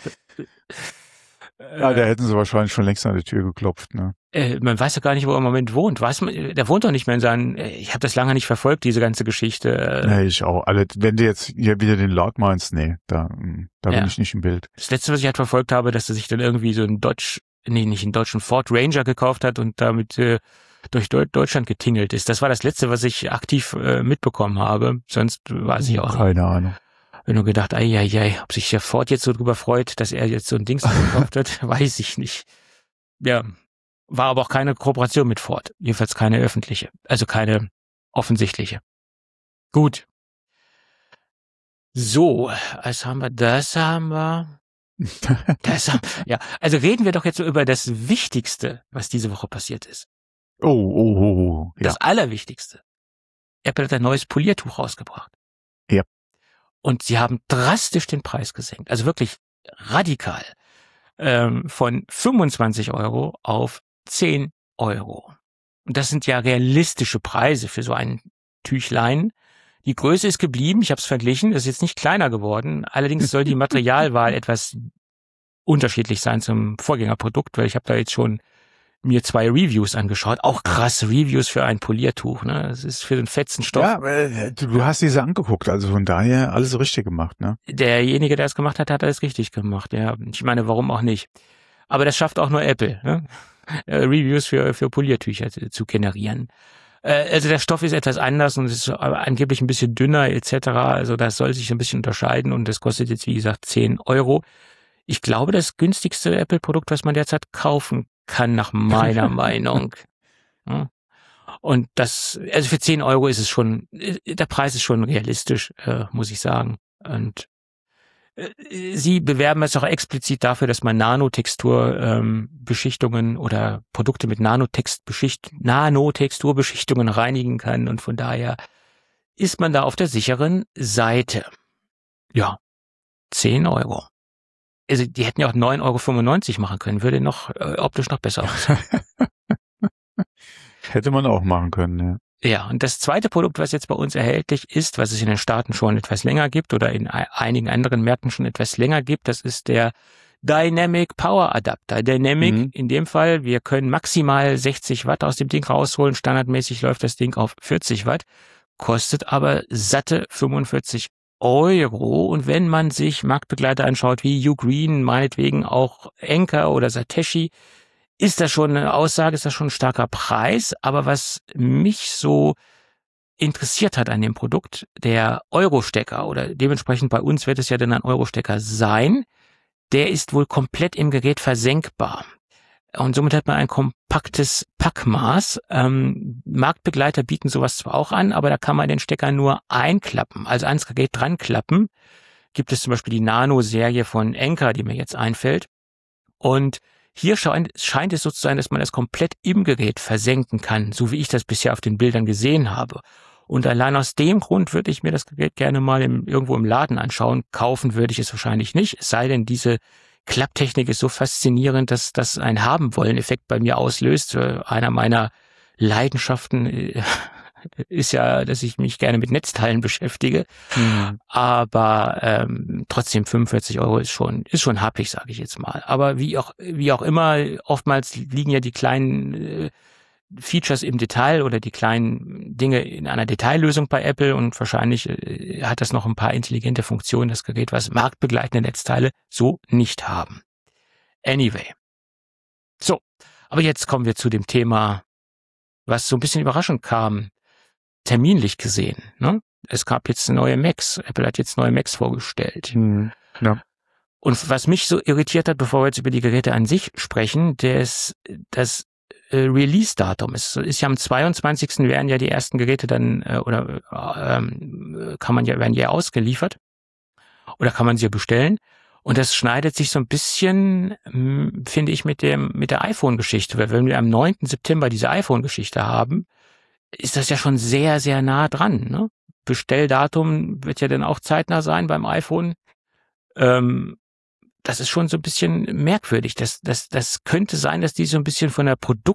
ja, da hätten sie wahrscheinlich schon längst an die Tür geklopft, ne? Äh, man weiß ja gar nicht, wo er im Moment wohnt. Weiß man, der wohnt doch nicht mehr in seinen, ich habe das lange nicht verfolgt, diese ganze Geschichte. Nee, ich auch. Also, wenn du jetzt hier wieder den Lord meinst, nee, da, da bin ja. ich nicht im Bild. Das letzte, was ich halt verfolgt habe, dass er sich dann irgendwie so einen Dodge, nee, nicht einen deutschen Ford Ranger gekauft hat und damit äh, durch Deutschland getingelt ist. Das war das letzte, was ich aktiv äh, mitbekommen habe. Sonst weiß ich auch keine nicht. Ahnung. Wenn du gedacht, ei, ei, ei, ob sich der Ford jetzt so drüber freut, dass er jetzt so ein Dings gekauft hat, weiß ich nicht. Ja, war aber auch keine Kooperation mit Ford. Jedenfalls keine öffentliche, also keine offensichtliche. Gut. So, was haben wir? Das haben wir. Das haben, ja, also reden wir doch jetzt so über das Wichtigste, was diese Woche passiert ist. Oh, oh, oh, oh. Ja. Das Allerwichtigste. Apple hat ein neues Poliertuch rausgebracht. Ja. Und sie haben drastisch den Preis gesenkt. Also wirklich radikal. Ähm, von fünfundzwanzig Euro auf zehn Euro. Und das sind ja realistische Preise für so ein Tüchlein. Die Größe ist geblieben, ich habe es verglichen, ist jetzt nicht kleiner geworden. Allerdings soll die Materialwahl etwas unterschiedlich sein zum Vorgängerprodukt, weil ich habe da jetzt schon mir zwei Reviews angeschaut. Auch krasse Reviews für ein Poliertuch. Ne? Das ist für den fetzen Stoff. Ja, äh, du, du hast diese angeguckt, also von daher alles richtig gemacht. Ne? Derjenige, der es gemacht hat, hat alles richtig gemacht. Ja, ich meine, warum auch nicht? Aber das schafft auch nur Apple, ne? Reviews für für Poliertücher zu, zu generieren. Äh, also der Stoff ist etwas anders und es ist angeblich ein bisschen dünner et cetera. Also das soll sich ein bisschen unterscheiden und das kostet jetzt, wie gesagt, zehn Euro. Ich glaube, das günstigste Apple-Produkt, was man derzeit kaufen kann, nach meiner Meinung. Ja. Und das, also für zehn Euro ist es schon, der Preis ist schon realistisch, äh, muss ich sagen. Und äh, sie bewerben es auch explizit dafür, dass man Nanotexturbeschichtungen ähm, oder Produkte mit Nanotextbeschicht, Nanotexturbeschichtungen reinigen kann. Und von daher ist man da auf der sicheren Seite. Ja, zehn Euro. Also die hätten ja auch neun Euro fünfundneunzig machen können, würde noch äh, optisch noch besser aussehen. Hätte man auch machen können, ja. Ja, und das zweite Produkt, was jetzt bei uns erhältlich ist, was es in den Staaten schon etwas länger gibt oder in einigen anderen Märkten schon etwas länger gibt, das ist der Dynamic Power Adapter. Dynamic mhm. in dem Fall, wir können maximal sechzig Watt aus dem Ding rausholen, standardmäßig läuft das Ding auf vierzig Watt, kostet aber satte fünfundvierzig Euro. Und wenn man sich Marktbegleiter anschaut, wie Ugreen, meinetwegen auch Anker oder Satechi, ist das schon eine Aussage, ist das schon ein starker Preis. Aber was mich so interessiert hat an dem Produkt, der Euro-Stecker oder dementsprechend bei uns wird es ja dann ein Euro-Stecker sein, der ist wohl komplett im Gerät versenkbar. Und somit hat man ein kompaktes Packmaß. Ähm, Marktbegleiter bieten sowas zwar auch an, aber da kann man den Stecker nur einklappen, also ans Gerät dran klappen. Gibt es zum Beispiel die Nano-Serie von Anker, die mir jetzt einfällt. Und hier scheint, scheint es so zu sein, dass man das komplett im Gerät versenken kann, so wie ich das bisher auf den Bildern gesehen habe. Und allein aus dem Grund würde ich mir das Gerät gerne mal im, irgendwo im Laden anschauen. Kaufen würde ich es wahrscheinlich nicht, es sei denn, diese Klapptechnik ist so faszinierend, dass das ein Haben-wollen-Effekt bei mir auslöst. Einer meiner Leidenschaften ist ja, dass ich mich gerne mit Netzteilen beschäftige. Mhm. Aber ähm, trotzdem fünfundvierzig Euro ist schon ist schon happig, sage ich jetzt mal. Aber wie auch wie auch immer, oftmals liegen ja die kleinen äh, Features im Detail oder die kleinen Dinge in einer Detaillösung bei Apple und wahrscheinlich äh, hat das noch ein paar intelligente Funktionen, das Gerät, was marktbegleitende Netzteile so nicht haben. Anyway. So, aber jetzt kommen wir zu dem Thema, was so ein bisschen überraschend kam, terminlich gesehen. Ne? Es gab jetzt neue Macs. Apple hat jetzt neue Macs vorgestellt. Mhm. Ja. Und was mich so irritiert hat, bevor wir jetzt über die Geräte an sich sprechen, das, das Release-Datum. Es ist ja am zweiundzwanzigsten werden ja die ersten Geräte dann, äh, oder ähm, kann man ja, werden ja ausgeliefert. Oder kann man sie ja bestellen. Und das schneidet sich so ein bisschen, mh, finde ich, mit dem, mit der iPhone-Geschichte. Weil wenn wir am neunten September diese iPhone-Geschichte haben, ist das ja schon sehr, sehr nah dran. Ne? Bestelldatum wird ja dann auch zeitnah sein beim iPhone. Ähm, Das ist schon so ein bisschen merkwürdig. Das, das, das könnte sein, dass die so ein bisschen von der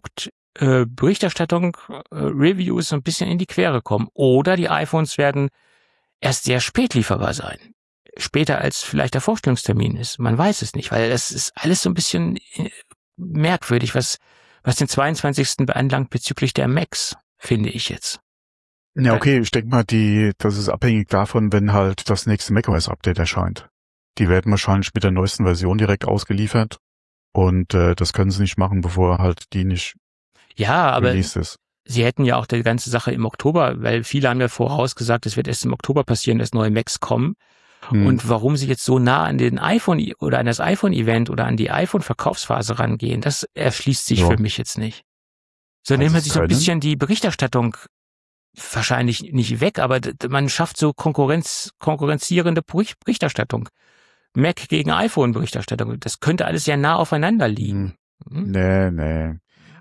Produktberichterstattung, äh, äh, Reviews so ein bisschen in die Quere kommen. Oder die iPhones werden erst sehr spät lieferbar sein. Später als vielleicht der Vorstellungstermin ist. Man weiß es nicht, weil das ist alles so ein bisschen merkwürdig, was, was den zweiundzwanzigsten beanlangt bezüglich der Macs, finde ich jetzt. Ja, okay, ich denke mal, die, das ist abhängig davon, wenn halt das nächste macOS-Update erscheint. Die werden wahrscheinlich mit der neuesten Version direkt ausgeliefert und äh, das können sie nicht machen, bevor halt die nicht ja, aber released ist. Sie hätten ja auch die ganze Sache im Oktober, weil viele haben ja vorausgesagt, es wird erst im Oktober passieren, dass neue Macs kommen. Hm. Und warum sie jetzt so nah an den iPhone oder an das iPhone-Event oder an die iPhone-Verkaufsphase rangehen, das erschließt sich ja für mich jetzt nicht. So nimmt man sich so ein bisschen die Berichterstattung wahrscheinlich nicht weg, aber man schafft so Konkurrenz, konkurrenzierende Berichterstattung. Mac gegen iPhone-Berichterstattung. Das könnte alles ja nah aufeinander liegen. Hm. Nee, nee.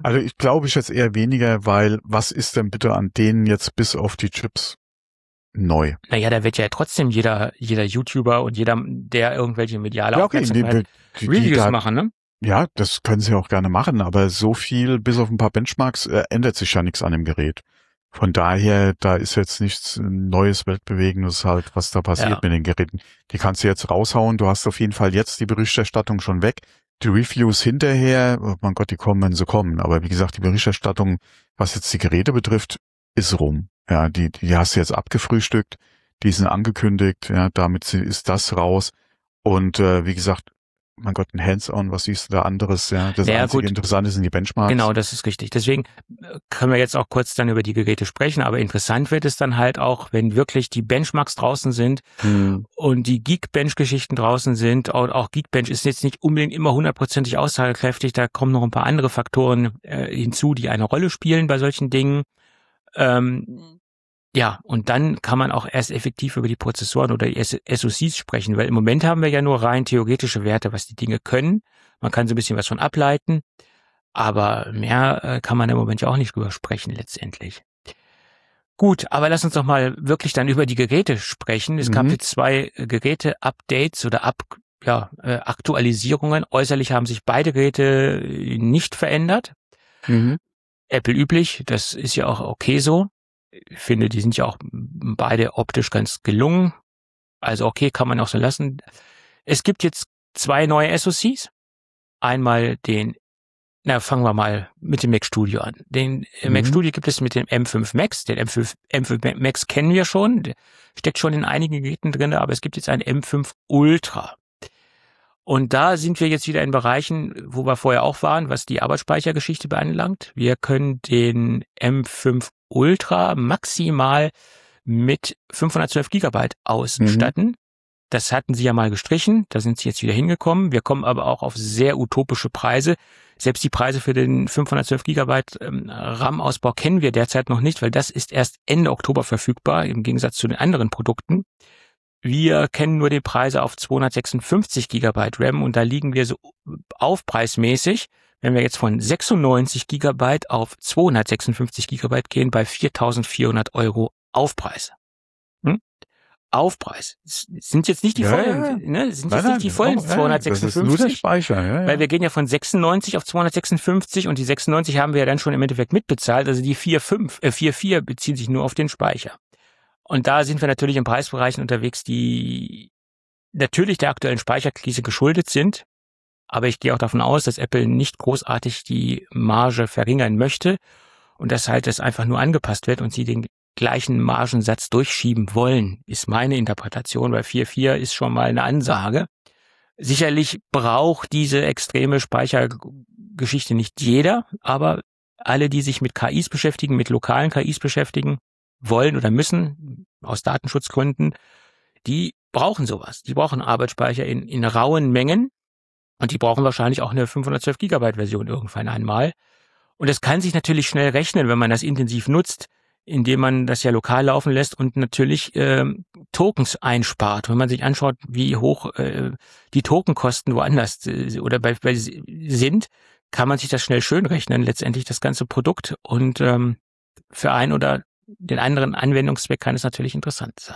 Also ich glaube ich jetzt eher weniger, weil was ist denn bitte an denen jetzt bis auf die Chips neu? Naja, da wird ja trotzdem jeder, jeder YouTuber und jeder, der irgendwelche mediale Ja, okay, Aufmerksamkeit die, die, Reviews die da, machen, ne? ja, das können sie auch gerne machen, aber so viel, bis auf ein paar Benchmarks, äh, ändert sich ja nichts an dem Gerät. Von daher, da ist jetzt nichts Neues, Weltbewegendes halt, was da passiert Ja. mit den Geräten. Die kannst du jetzt raushauen. Du hast auf jeden Fall jetzt die Berichterstattung schon weg. Die Reviews hinterher, oh mein Gott, die kommen, wenn sie kommen. Aber wie gesagt, die Berichterstattung, was jetzt die Geräte betrifft, ist rum. Ja, die, die hast du jetzt abgefrühstückt. Die sind angekündigt. Ja, damit ist das raus. Und äh, wie gesagt, mein Gott, ein Hands-on, was siehst du da anderes? Ja, das Ja, einzige gut. Interessante sind die Benchmarks. Genau, das ist richtig. Deswegen äh, können wir jetzt auch kurz dann über die Geräte sprechen, aber interessant wird es dann halt auch, wenn wirklich die Benchmarks draußen sind Hm. und die Geekbench-Geschichten draußen sind. Und auch Geekbench ist jetzt nicht unbedingt immer hundertprozentig aussagekräftig, da kommen noch ein paar andere Faktoren äh, hinzu, die eine Rolle spielen bei solchen Dingen. Ähm, ja, und dann kann man auch erst effektiv über die Prozessoren oder die S O Cs sprechen, weil im Moment haben wir ja nur rein theoretische Werte, was die Dinge können. Man kann so ein bisschen was von ableiten, aber mehr äh, kann man im Moment ja auch nicht drüber sprechen letztendlich. Gut, aber lass uns doch mal wirklich dann über die Geräte sprechen. Es Mhm. gab jetzt zwei äh, Geräte-Updates oder Up, ja, äh, Aktualisierungen. Äußerlich haben sich beide Geräte äh, nicht verändert. Mhm. Apple üblich, das ist ja auch okay so. Ich finde, die sind ja auch beide optisch ganz gelungen. Also okay, kann man auch so lassen. Es gibt jetzt zwei neue S O Cs. Einmal den, na fangen wir mal mit dem Mac Studio an. Den äh, Mac Mhm. Studio gibt es mit dem M fünf Max. Den M fünf, M fünf Max kennen wir schon. Der steckt schon in einigen Geräten drin, aber es gibt jetzt einen M fünf Ultra. Und da sind wir jetzt wieder in Bereichen, wo wir vorher auch waren, was die Arbeitsspeichergeschichte beanlangt. Wir können den M fünf Ultra maximal mit fünfhundertzwölf Gigabyte ausstatten. Das hatten sie ja mal gestrichen, da sind sie jetzt wieder hingekommen. Wir kommen aber auch auf sehr utopische Preise. Selbst die Preise für den fünfhundertzwölf Gigabyte ähm, RAM-Ausbau kennen wir derzeit noch nicht, weil das ist erst Ende Oktober verfügbar, im Gegensatz zu den anderen Produkten. Wir kennen nur die Preise auf zweihundertsechsundfünfzig Gigabyte RAM und da liegen wir so aufpreismäßig, wenn wir jetzt von sechsundneunzig Gigabyte auf zweihundertsechsundfünfzig Gigabyte gehen, bei viertausendvierhundert Euro Aufpreis. Hm? Aufpreis. Es sind jetzt nicht die Ja, vollen, ja. ne? Es sind Nein, jetzt nein, nicht die vollen oh, ja, das ist nur der zweihundertsechsundfünfzig. Speicher, ja, ja. Weil wir gehen ja von sechsundneunzig auf zweihundertsechsundfünfzig und die sechsundneunzig haben wir ja dann schon im Endeffekt mitbezahlt. Also die vier Komma fünf, äh, vier Komma vier beziehen sich nur auf den Speicher. Und da sind wir natürlich in Preisbereichen unterwegs, die natürlich der aktuellen Speicherkrise geschuldet sind. Aber ich gehe auch davon aus, dass Apple nicht großartig die Marge verringern möchte und dass halt das einfach nur angepasst wird und sie den gleichen Margensatz durchschieben wollen, ist meine Interpretation, weil vier Komma vier ist schon mal eine Ansage. Sicherlich braucht diese extreme Speichergeschichte nicht jeder, aber alle, die sich mit K Is beschäftigen, mit lokalen K Is beschäftigen wollen oder müssen, aus Datenschutzgründen, die brauchen sowas. Die brauchen Arbeitsspeicher in, in rauen Mengen und die brauchen wahrscheinlich auch eine fünfhundertzwölf Gigabyte Version irgendwann einmal. Und es kann sich natürlich schnell rechnen, wenn man das intensiv nutzt, indem man das ja lokal laufen lässt und natürlich ähm, Tokens einspart. Wenn man sich anschaut, wie hoch äh, die Tokenkosten woanders äh, oder bei, bei sind, kann man sich das schnell schön rechnen, letztendlich das ganze Produkt. Und ähm, für einen oder den anderen Anwendungszweck kann es natürlich interessant sein.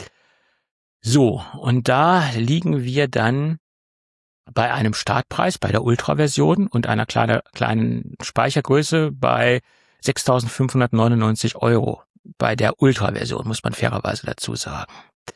So, und da liegen wir dann bei einem Startpreis bei der Ultra-Version und einer kleine, kleinen Speichergröße bei sechstausendfünfhundertneunundneunzig Euro. Bei der Ultra-Version, muss man fairerweise dazu sagen.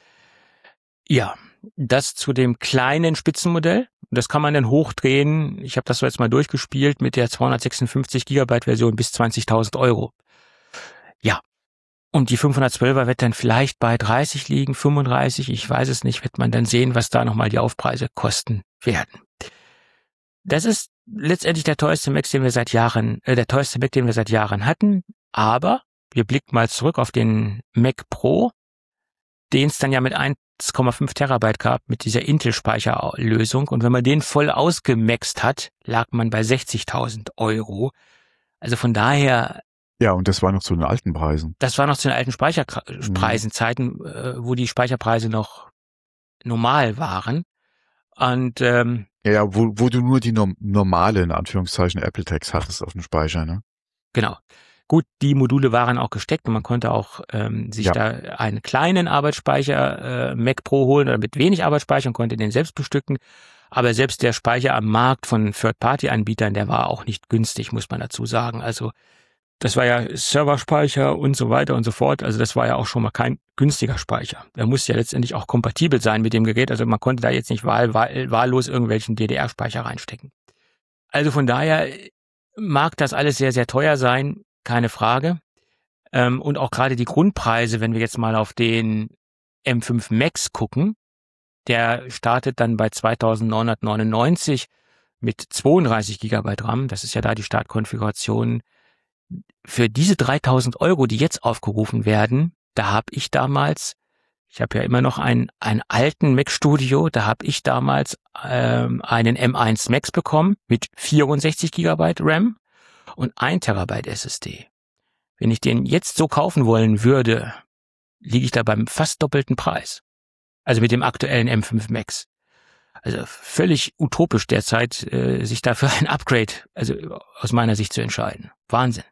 Ja, das zu dem kleinen Spitzenmodell. Das kann man dann hochdrehen. Ich habe das so jetzt mal durchgespielt mit der zweihundertsechsundfünfzig Gigabyte Version bis zwanzigtausend Euro. Ja, und die fünfhundertzwölfer wird dann vielleicht bei dreißig liegen, fünfunddreißig, ich weiß es nicht, wird man dann sehen, was da nochmal die Aufpreise kosten werden. Das ist letztendlich der teuerste Mac, den wir seit Jahren, äh, der teuerste Mac, den wir seit Jahren hatten, aber wir blicken mal zurück auf den Mac Pro, den es dann ja mit eins Komma fünf Terabyte gab, mit dieser Intel-Speicherlösung, und wenn man den voll ausgemaxt hat, lag man bei sechzigtausend Euro. Also von daher... Ja, und das war noch zu den alten Preisen. Das war noch zu den alten Speicherpreisen, Zeiten, äh, wo die Speicherpreise noch normal waren. Und ähm, Ja, wo, wo du nur die norm- normale, in Anführungszeichen, Apple-Tags hattest auf dem Speicher, ne? Genau. Gut, die Module waren auch gesteckt und man konnte auch ähm, sich Ja. da einen kleinen Arbeitsspeicher äh, Mac Pro holen oder mit wenig Arbeitsspeicher und konnte den selbst bestücken. Aber selbst der Speicher am Markt von Third-Party-Anbietern, der war auch nicht günstig, muss man dazu sagen. Also das war ja Serverspeicher und so weiter und so fort. Also das war ja auch schon mal kein günstiger Speicher. Der musste ja letztendlich auch kompatibel sein mit dem Gerät. Also man konnte da jetzt nicht wahl, wahl, wahllos irgendwelchen D D R-Speicher reinstecken. Also von daher mag das alles sehr, sehr teuer sein, keine Frage. Ähm, und auch gerade die Grundpreise, wenn wir jetzt mal auf den M fünf Max gucken, der startet dann bei zweitausendneunhundertneunundneunzig mit zweiunddreißig Gigabyte RAM. Das ist ja da die Startkonfiguration. Für diese dreitausend Euro, die jetzt aufgerufen werden, da habe ich damals, ich habe ja immer noch einen, einen alten Mac Studio, da habe ich damals ähm, einen M eins Max bekommen mit vierundsechzig Gigabyte RAM und ein Terabyte S S D. Wenn ich den jetzt so kaufen wollen würde, liege ich da beim fast doppelten Preis. Also mit dem aktuellen M fünf Max. Also völlig utopisch derzeit, äh, sich dafür ein Upgrade, also aus meiner Sicht zu entscheiden. Wahnsinn.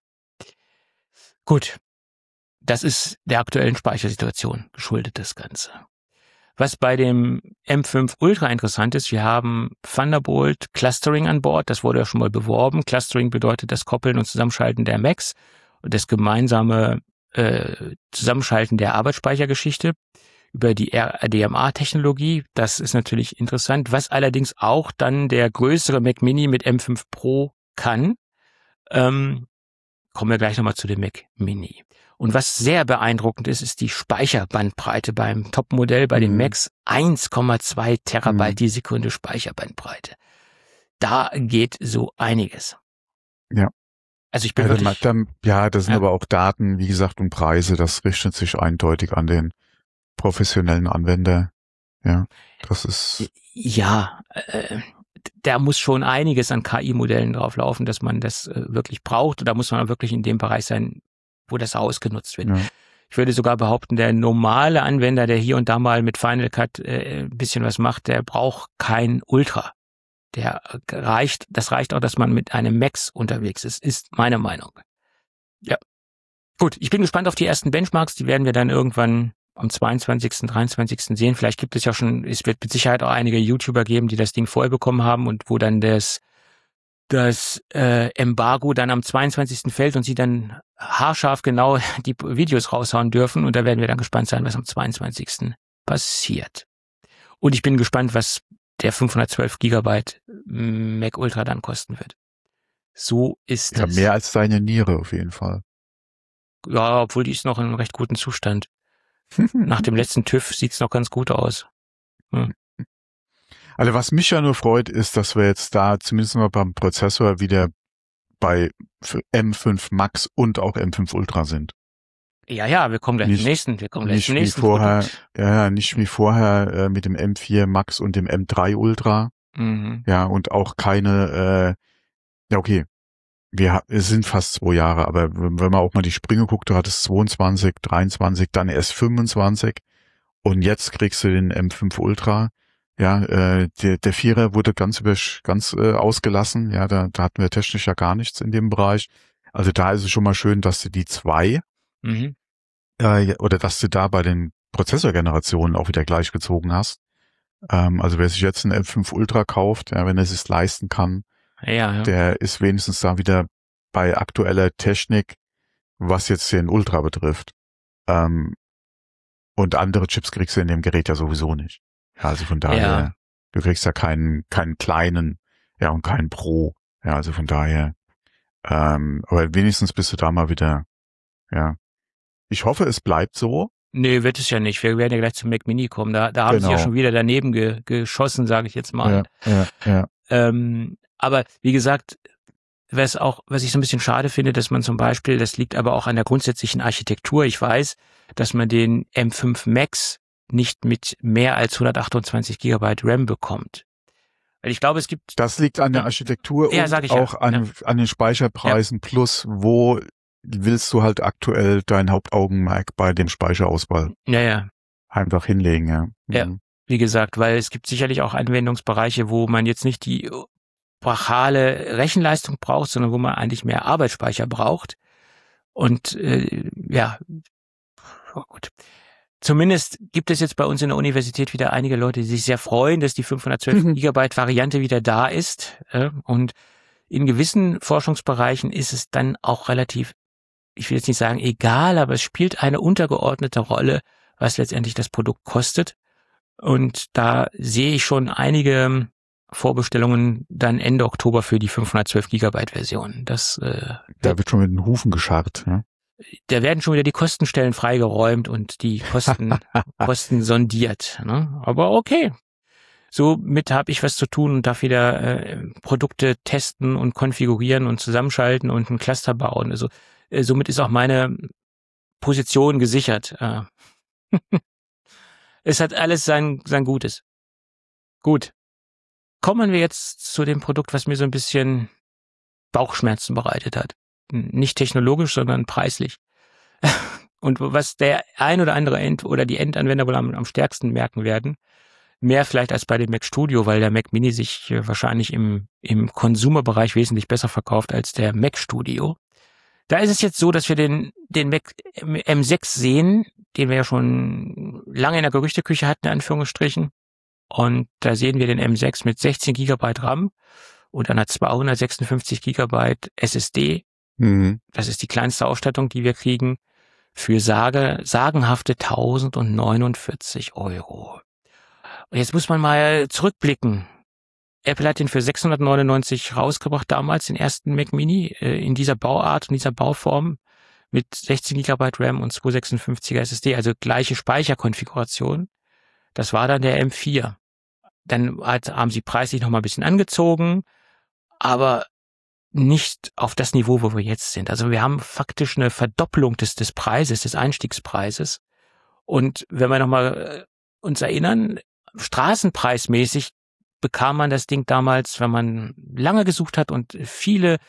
Gut, das ist der aktuellen Speichersituation geschuldet, das Ganze. Was bei dem M fünf Ultra interessant ist, wir haben Thunderbolt Clustering an Bord, das wurde ja schon mal beworben. Clustering bedeutet das Koppeln und Zusammenschalten der Macs und das gemeinsame äh, Zusammenschalten der Arbeitsspeichergeschichte über die R D M A-Technologie. Das ist natürlich interessant, was allerdings auch dann der größere Mac Mini mit M fünf Pro kann. Ähm, kommen wir gleich nochmal zu dem Mac Mini. Und was sehr beeindruckend ist, ist die Speicherbandbreite beim Topmodell, bei mhm. den Macs eins Komma zwei Terabyte mhm. die Sekunde Speicherbandbreite. Da geht so einiges. Ja. Also ich bin also wirklich... Dann, ja, das sind ja. aber auch Daten, wie gesagt, und Preise, das richtet sich eindeutig an den professionellen Anwender. Ja, das ist... Ja, äh, da muss schon einiges an K I-Modellen drauf laufen, dass man das äh, wirklich braucht. Da muss man wirklich in dem Bereich sein, wo das ausgenutzt wird. Ja. Ich würde sogar behaupten, der normale Anwender, der hier und da mal mit Final Cut äh, ein bisschen was macht, der braucht kein Ultra. Der reicht, das reicht auch, dass man mit einem Max unterwegs ist, ist meine Meinung. Ja. Gut, ich bin gespannt auf die ersten Benchmarks, die werden wir dann irgendwann am zweiundzwanzigsten, dreiundzwanzigsten sehen. Vielleicht gibt es ja schon, es wird mit Sicherheit auch einige YouTuber geben, die das Ding vorher bekommen haben und wo dann das das äh, Embargo dann am zweiundzwanzigsten fällt und sie dann haarscharf genau die Videos raushauen dürfen. Und da werden wir dann gespannt sein, was am zweiundzwanzigsten passiert. Und ich bin gespannt, was der fünfhundertzwölf Gigabyte Mac Ultra dann kosten wird. So ist es. Ja, mehr als seine Niere auf jeden Fall. Ja, obwohl die ist noch in einem recht guten Zustand. Nach dem letzten TÜV sieht's noch ganz gut aus. Hm. Also was mich ja nur freut, ist, dass wir jetzt da zumindest mal beim Prozessor wieder bei M fünf Max und auch M fünf Ultra sind. Ja, ja, wir kommen gleich nicht, zum nächsten. Wir kommen gleich nicht zum nächsten wie vorher, Produkt. Ja, nicht wie vorher äh, mit dem M vier Max und dem M drei Ultra. Mhm. Ja, und auch keine, äh, ja okay, wir es sind fast zwei Jahre, aber wenn man auch mal die Sprünge guckt, du hattest zweiundzwanzig, dreiundzwanzig, dann erst fünfundzwanzig und jetzt kriegst du den M fünf Ultra. Ja, äh, der, der Vierer wurde ganz über, ganz äh, ausgelassen. Ja, da, da hatten wir technisch ja gar nichts in dem Bereich. Also da ist es schon mal schön, dass du die zwei mhm. äh, oder dass du da bei den Prozessorgenerationen auch wieder gleich gezogen hast. Ähm, also wer sich jetzt einen M fünf Ultra kauft, ja, wenn er es sich leisten kann, ja, ja. der ist wenigstens da wieder bei aktueller Technik, was jetzt den Ultra betrifft. Ähm, und andere Chips kriegst du in dem Gerät ja sowieso nicht. Ja, also von daher, ja. du kriegst ja keinen, keinen kleinen, ja, und keinen Pro. Ja, also von daher, ähm, aber wenigstens bist du da mal wieder, ja. Ich hoffe, es bleibt so. Nee, wird es ja nicht. Wir werden ja gleich zum Mac Mini kommen. Da, da haben Genau. sie ja schon wieder daneben ge, geschossen, sage ich jetzt mal. Ja, ja, ja. Ähm, aber wie gesagt, was auch, was ich so ein bisschen schade finde, dass man zum Beispiel, das liegt aber auch an der grundsätzlichen Architektur. Ich weiß, dass man den M fünf Max nicht mit mehr als hundertachtundzwanzig Gigabyte RAM bekommt. Weil ich glaube, es gibt... Das liegt an der Architektur ja, und sag ich auch ja. an, Ja. an den Speicherpreisen ja. plus wo willst du halt aktuell dein Hauptaugenmerk bei dem Speicherauswahl ja, ja. einfach hinlegen, ja. Ja. Mhm. wie gesagt, weil es gibt sicherlich auch Anwendungsbereiche, wo man jetzt nicht die brachale Rechenleistung braucht, sondern wo man eigentlich mehr Arbeitsspeicher braucht. Und äh, ja, oh gut. Zumindest gibt es jetzt bei uns in der Universität wieder einige Leute, die sich sehr freuen, dass die fünfhundertzwölf Mhm. Gigabyte Variante wieder da ist. Äh, und in gewissen Forschungsbereichen ist es dann auch relativ, ich will jetzt nicht sagen egal, aber es spielt eine untergeordnete Rolle, was letztendlich das Produkt kostet. Und da sehe ich schon einige Vorbestellungen dann Ende Oktober für die fünfhundertzwölf Gigabyte Version. Das, äh, Da wird schon mit den Hufen gescharrt. Ja? Da werden schon wieder die Kostenstellen freigeräumt und die Kosten, Kosten sondiert. Ne? Aber okay. Somit habe ich was zu tun und darf wieder äh, Produkte testen und konfigurieren und zusammenschalten und ein Cluster bauen. Also äh, somit ist auch meine Position gesichert. Äh. Es hat alles sein, sein Gutes. Gut. Kommen wir jetzt zu dem Produkt, was mir so ein bisschen Bauchschmerzen bereitet hat. Nicht technologisch, sondern preislich. Und was der ein oder andere End oder die Endanwender wohl am, am stärksten merken werden, mehr vielleicht als bei dem Mac Studio, weil der Mac Mini sich wahrscheinlich im, im Consumer-Bereich wesentlich besser verkauft als der Mac Studio. Da ist es jetzt so, dass wir den, den Mac M sechs sehen, den wir ja schon lange in der Gerüchteküche hatten, in Anführungsstrichen. Und da sehen wir den M sechs mit sechzehn Gigabyte RAM und einer zweihundertsechsundfünfzig Gigabyte S S D. Mhm. Das ist die kleinste Ausstattung, die wir kriegen, für sage, sagenhafte tausendneunundvierzig Euro. Und jetzt muss man mal zurückblicken. Apple hat den für sechshundertneunundneunzig rausgebracht, damals den ersten Mac Mini, äh, in dieser Bauart, in dieser Bauform, mit sechzehn Gigabyte RAM und zweihundertsechsundfünfziger S S D, also gleiche Speicherkonfiguration. Das war dann der M vier. Dann hat, haben sie preislich noch mal ein bisschen angezogen, aber nicht auf das Niveau, wo wir jetzt sind. Also wir haben faktisch eine Verdopplung des, des Preises, des Einstiegspreises. Und wenn wir noch mal uns erinnern, straßenpreismäßig bekam man das Ding damals, wenn man lange gesucht hat und viele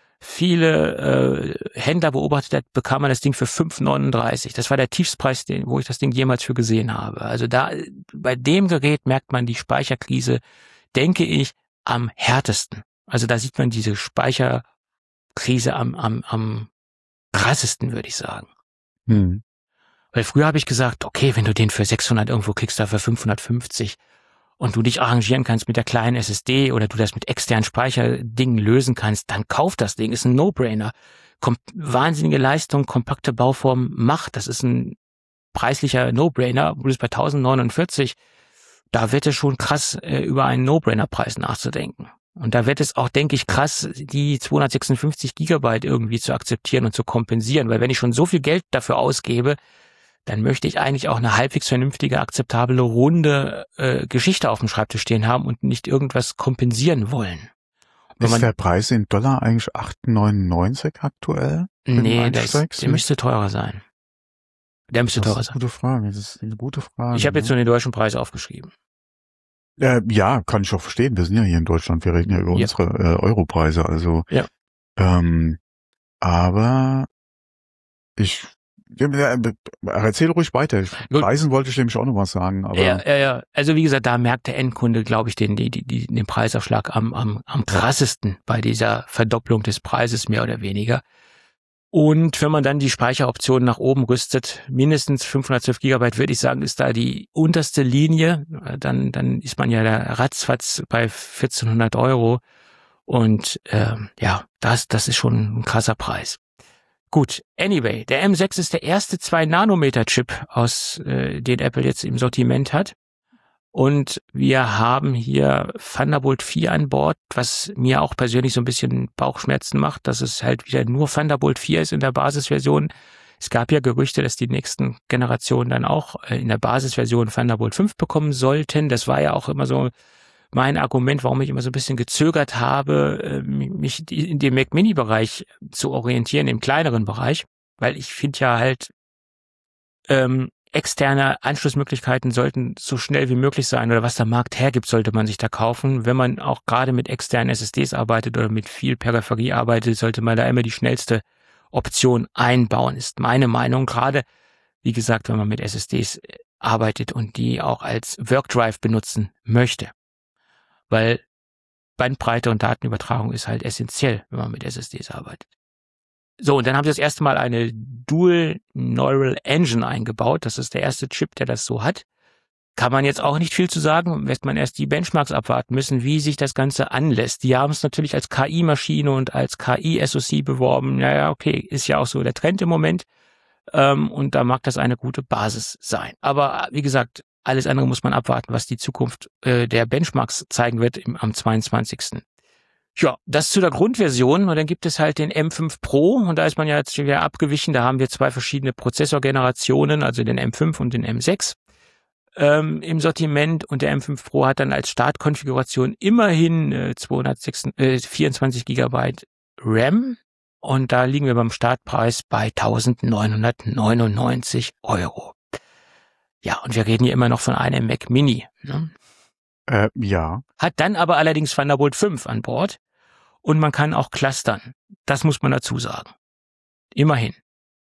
viele äh, Händler beobachtet hat, bekam man das Ding für fünf neununddreißig. Das war der Tiefstpreis, den, wo ich das Ding jemals für gesehen habe. Also da, bei dem Gerät merkt man die Speicherkrise, denke ich, am härtesten. Also da sieht man diese Speicherkrise am, am, am krassesten, würde ich sagen. Mhm. Weil früher habe ich gesagt, okay, wenn du den für sechshundert irgendwo kriegst, da für fünfhundertfünfzig und du dich arrangieren kannst mit der kleinen S S D oder du das mit externen Speicherdingen lösen kannst, dann kauf das Ding. Ist ein No-Brainer. Kom- wahnsinnige Leistung, kompakte Bauform, macht. Das ist ein preislicher No-Brainer. Bloß bei tausendneunundvierzig, da wird es schon krass, äh, über einen No-Brainer-Preis nachzudenken. Und da wird es auch, denke ich, krass, die zweihundertsechsundfünfzig Gigabyte irgendwie zu akzeptieren und zu kompensieren. Weil wenn ich schon so viel Geld dafür ausgebe, dann möchte ich eigentlich auch eine halbwegs vernünftige, akzeptable, runde äh, Geschichte auf dem Schreibtisch stehen haben und nicht irgendwas kompensieren wollen. Wenn Ist man, der Preis in Dollar eigentlich acht neunundneunzig aktuell? nee, der, ist, der müsste teurer sein. Der müsste das teurer ist sein. eine gute Frage. Das ist eine gute Frage. Ich habe jetzt ne? nur den deutschen Preis aufgeschrieben. Äh, ja, kann ich auch verstehen. Wir sind ja hier in Deutschland. Wir reden ja über Ja. unsere äh, Europreise. Also, Ja. ähm, aber ich ja, erzähl ruhig weiter. Gut. Preisen wollte ich nämlich auch noch was sagen. Aber Ja, ja, ja. Also wie gesagt, da merkt der Endkunde, glaube ich, den, die, die, den Preisaufschlag am, am, am krassesten bei dieser Verdopplung des Preises, mehr oder weniger. Und wenn man dann die Speicheroptionen nach oben rüstet, mindestens fünfhundertzwölf Gigabyte, würde ich sagen, ist da die unterste Linie. Dann, dann ist man ja da ratzfatz bei vierzehnhundert Euro. Und äh, ja, das, das ist schon ein krasser Preis. Gut, anyway, der M sechs ist der erste zwei Nanometer Chip, aus äh, den Apple jetzt im Sortiment hat. Und wir haben hier Thunderbolt vier an Bord, was mir auch persönlich so ein bisschen Bauchschmerzen macht, dass es halt wieder nur Thunderbolt vier ist in der Basisversion. Es gab ja Gerüchte, dass die nächsten Generationen dann auch äh, in der Basisversion Thunderbolt fünf bekommen sollten. Das war ja auch immer so mein Argument, warum ich immer so ein bisschen gezögert habe, mich in dem Mac Mini Bereich zu orientieren, im kleineren Bereich, weil ich finde ja halt, ähm, externe Anschlussmöglichkeiten sollten so schnell wie möglich sein, oder was der Markt hergibt, sollte man sich da kaufen. Wenn man auch gerade mit externen S S Ds arbeitet oder mit viel Peripherie arbeitet, sollte man da immer die schnellste Option einbauen, ist meine Meinung. Gerade, wie gesagt, wenn man mit S S Ds arbeitet und die auch als Workdrive benutzen möchte. Weil Bandbreite und Datenübertragung ist halt essentiell, wenn man mit S S Ds arbeitet. So, und dann haben sie das erste Mal eine Dual Neural Engine eingebaut. Das ist der erste Chip, der das so hat. Kann man jetzt auch nicht viel zu sagen, lässt man erst die Benchmarks abwarten müssen, wie sich das Ganze anlässt. Die haben es natürlich als K I-Maschine und als K I-S O C beworben. Naja, okay, ist ja auch so der Trend im Moment. Ähm, und da mag das eine gute Basis sein. Aber wie gesagt, alles andere muss man abwarten, was die Zukunft äh, der Benchmarks zeigen wird im, am zweiundzwanzigsten Ja, das zu der Grundversion. Und dann gibt es halt den M fünf Pro. Und da ist man ja jetzt wieder abgewichen. Da haben wir zwei verschiedene Prozessorgenerationen, also den M fünf und den M sechs. Ähm, im Sortiment, und der M fünf Pro hat dann als Startkonfiguration immerhin äh, zweihundertvierundzwanzig Gigabyte RAM, und da liegen wir beim Startpreis bei eintausendneunhundertneunundneunzig Euro. Ja, und wir reden hier immer noch von einem Mac Mini. Ne? Äh, ja. Hat dann aber allerdings Thunderbolt fünf an Bord, und man kann auch clustern. Das muss man dazu sagen. Immerhin.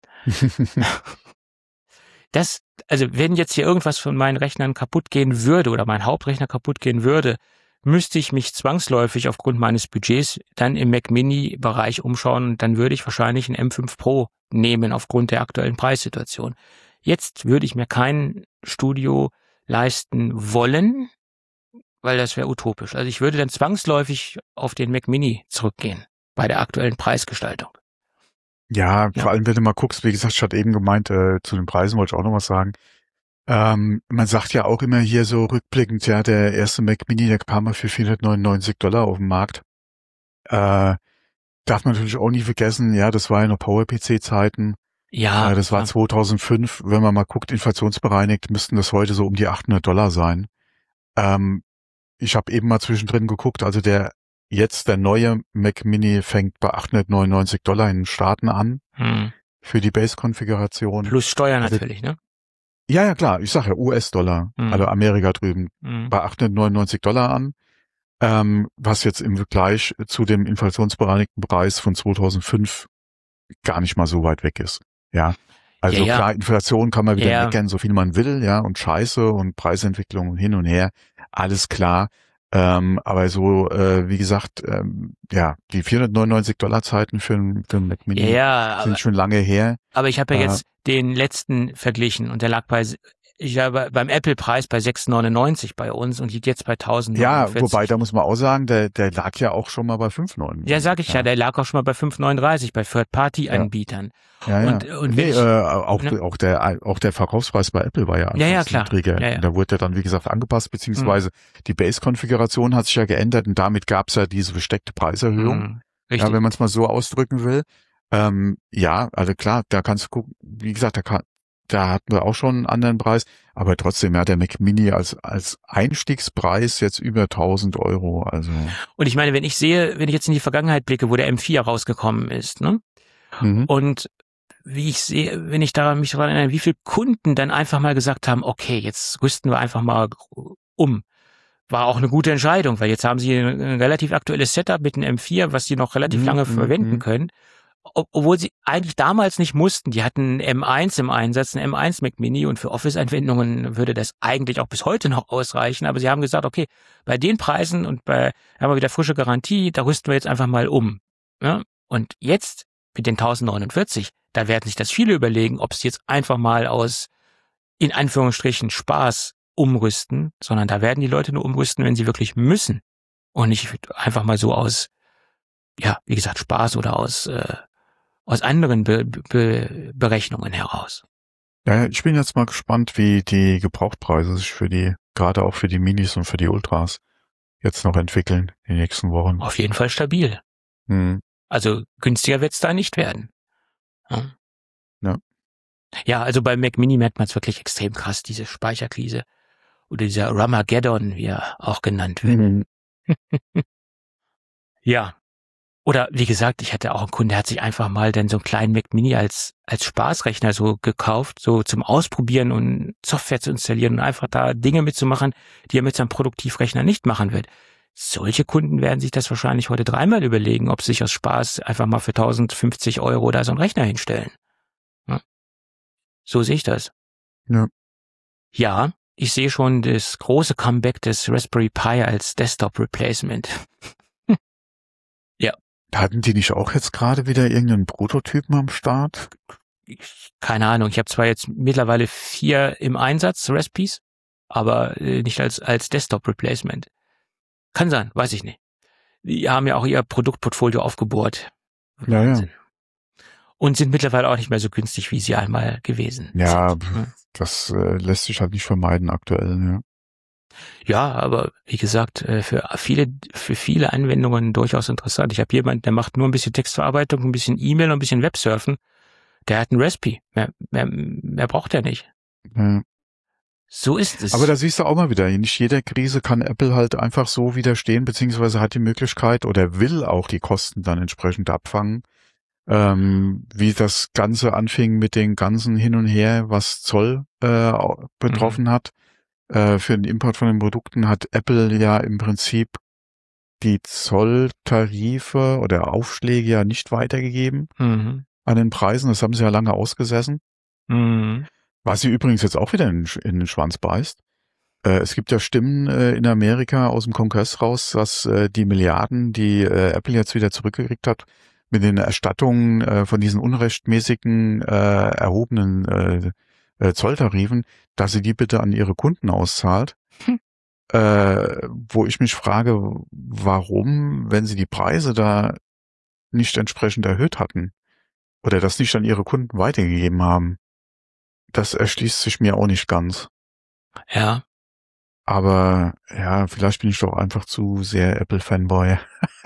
Das, also wenn jetzt hier irgendwas von meinen Rechnern kaputt gehen würde oder mein Hauptrechner kaputt gehen würde, müsste ich mich zwangsläufig aufgrund meines Budgets dann im Mac Mini-Bereich umschauen, und dann würde ich wahrscheinlich einen M fünf Pro nehmen aufgrund der aktuellen Preissituation. Jetzt würde ich mir kein Studio leisten wollen, weil das wäre utopisch. Also ich würde dann zwangsläufig auf den Mac Mini zurückgehen bei der aktuellen Preisgestaltung. Ja, Ja. vor allem, wenn du mal guckst, wie gesagt, ich hatte eben gemeint, äh, zu den Preisen wollte ich auch noch was sagen. Ähm, man sagt ja auch immer hier so rückblickend, ja, der erste Mac Mini, der kam mal für vierhundertneunundneunzig Dollar auf den Markt. Äh, darf man natürlich auch nie vergessen, ja, das war ja noch PowerPC Zeiten. Ja. Äh, das war ja. zweitausendfünf. Wenn man mal guckt, inflationsbereinigt, müssten das heute so um die achthundert Dollar sein. Ähm, ich habe eben mal zwischendrin geguckt, also der jetzt der neue Mac Mini fängt bei achthundertneunundneunzig Dollar in den Staaten an Hm. für die Base-Konfiguration. Plus Steuer Also- natürlich, ne? Ja, ja, klar. Ich sage ja U S-Dollar, Hm. also Amerika drüben, Hm. bei achthundertneunundneunzig Dollar an, ähm, was jetzt im Vergleich zu dem inflationsbereinigten Preis von zweitausendfünf gar nicht mal so weit weg ist. Ja, also Ja, ja. klar, Inflation kann man wieder Ja. meckern, so viel man will, ja, und Scheiße und Preisentwicklung hin und her, alles klar. Ähm, aber so, äh, wie gesagt, ähm, ja, die vierhundertneunundneunzig Dollar Zeiten für ein, für ein Mac Mini Ja, ja, aber, sind schon lange her. aber ich habe ja äh, jetzt den letzten verglichen, und der lag bei, ich habe beim Apple-Preis bei sechs neunundneunzig bei uns und liegt jetzt bei Ja, tausendneunundvierzig. wobei, da muss man auch sagen, der, der lag ja auch schon mal bei fünf neunundneunzig. Ja, sag ich ja, der lag auch schon mal bei fünf neununddreißig bei Third-Party-Anbietern. Ja, ja. Und, und nee, wenn ich, äh, auch, ne? auch der, auch der Verkaufspreis bei Apple war ja Ja, ja, anfangs klar. niedriger. Ja, ja. Da wurde er dann, wie gesagt, angepasst, beziehungsweise die Base-Konfiguration hat sich ja geändert, und damit gab es ja diese versteckte Preiserhöhung. Hm, richtig. Ja, wenn man es mal so ausdrücken will. Ähm, ja, also klar, da kannst du gucken, wie gesagt, da kann, da hatten wir auch schon einen anderen Preis, aber trotzdem, ja, der Mac Mini als, als Einstiegspreis jetzt über tausend Euro, also. Und ich meine, wenn ich sehe, wenn ich jetzt in die Vergangenheit blicke, wo der M vier rausgekommen ist, ne? Mhm. Und wie ich sehe, wenn ich da mich daran erinnere, wie viele Kunden dann einfach mal gesagt haben, okay, jetzt rüsten wir einfach mal um. War auch eine gute Entscheidung, weil jetzt haben sie ein relativ aktuelles Setup mit dem M vier, was sie noch relativ Mhm, lange mhm, verwenden mhm. können. Ob- Obwohl sie eigentlich damals nicht mussten. Die hatten M eins im Einsatz, ein M eins Mac Mini, und für Office-Anwendungen würde das eigentlich auch bis heute noch ausreichen. Aber sie haben gesagt, okay, bei den Preisen und bei, haben wir wieder frische Garantie, da rüsten wir jetzt einfach mal um. Ja? Und jetzt mit den tausendneunundvierzig, da werden sich das viele überlegen, ob sie jetzt einfach mal aus, in Anführungsstrichen, Spaß umrüsten, sondern da werden die Leute nur umrüsten, wenn sie wirklich müssen. Und nicht einfach mal so aus, ja, wie gesagt, Spaß oder aus, äh, aus anderen Be Be Berechnungen heraus. Ja, ich bin jetzt mal gespannt, wie die Gebrauchtpreise sich für die, gerade auch für die Minis und für die Ultras jetzt noch entwickeln, die nächsten Wochen. Auf jeden Fall stabil. Hm. Also günstiger wird's da nicht werden. Ja. Ja. Ja, also bei Mac Mini merkt man es wirklich extrem krass, diese Speicherkrise. Oder dieser Ramageddon, wie er auch genannt wird. Mhm. Ja. Oder wie gesagt, ich hatte auch einen Kunden, der hat sich einfach mal dann so einen kleinen Mac Mini als als Spaßrechner so gekauft, so zum Ausprobieren und Software zu installieren und einfach da Dinge mitzumachen, die er mit seinem Produktivrechner nicht machen wird. Solche Kunden werden sich das wahrscheinlich heute dreimal überlegen, ob sie sich aus Spaß einfach mal für tausendfünfzig Euro da so einen Rechner hinstellen. Ja. So sehe ich das. Ja. Ja, ich sehe schon das große Comeback des Raspberry Pi als Desktop-Replacement. Ja. Hatten die nicht auch jetzt gerade wieder irgendeinen Prototypen am Start? Ich, keine Ahnung, ich habe zwar jetzt mittlerweile vier im Einsatz, Raspis, aber äh, nicht als als Desktop-Replacement. Kann sein, weiß ich nicht. Die haben ja auch ihr Produktportfolio aufgebohrt. Ja, ja. Und sind mittlerweile auch nicht mehr so günstig, wie sie einmal gewesen Ja, sind. das äh, lässt sich halt nicht vermeiden aktuell, ja. Ja, aber wie gesagt, äh, für viele für viele Anwendungen durchaus interessant. Ich habe jemanden, der macht nur ein bisschen Textverarbeitung, ein bisschen E-Mail und ein bisschen Websurfen. Der hat einen Raspi. Mehr, mehr, mehr braucht er nicht. ja. So ist es. Aber da siehst du auch mal wieder, nicht jeder Krise kann Apple halt einfach so widerstehen, beziehungsweise hat die Möglichkeit oder will auch die Kosten dann entsprechend abfangen. Ähm, wie das Ganze anfing mit den ganzen Hin und Her, was Zoll äh, betroffen mhm. hat. Äh, für den Import von den Produkten hat Apple ja im Prinzip die Zolltarife oder Aufschläge ja nicht weitergegeben mhm. an den Preisen. Das haben sie ja lange ausgesessen. Mhm. Was sie übrigens jetzt auch wieder in, in den Schwanz beißt. Äh, es gibt ja Stimmen äh, in Amerika aus dem Kongress raus, dass äh, die Milliarden, die äh, Apple jetzt wieder zurückgekriegt hat, mit den Erstattungen äh, von diesen unrechtmäßigen äh, erhobenen äh, äh, Zolltarifen, dass sie die bitte an ihre Kunden auszahlt. Hm. Äh, wo ich mich frage, warum, wenn sie die Preise da nicht entsprechend erhöht hatten oder das nicht an ihre Kunden weitergegeben haben. Das erschließt sich mir auch nicht ganz. Ja. Aber ja, vielleicht bin ich doch einfach zu sehr Apple-Fanboy,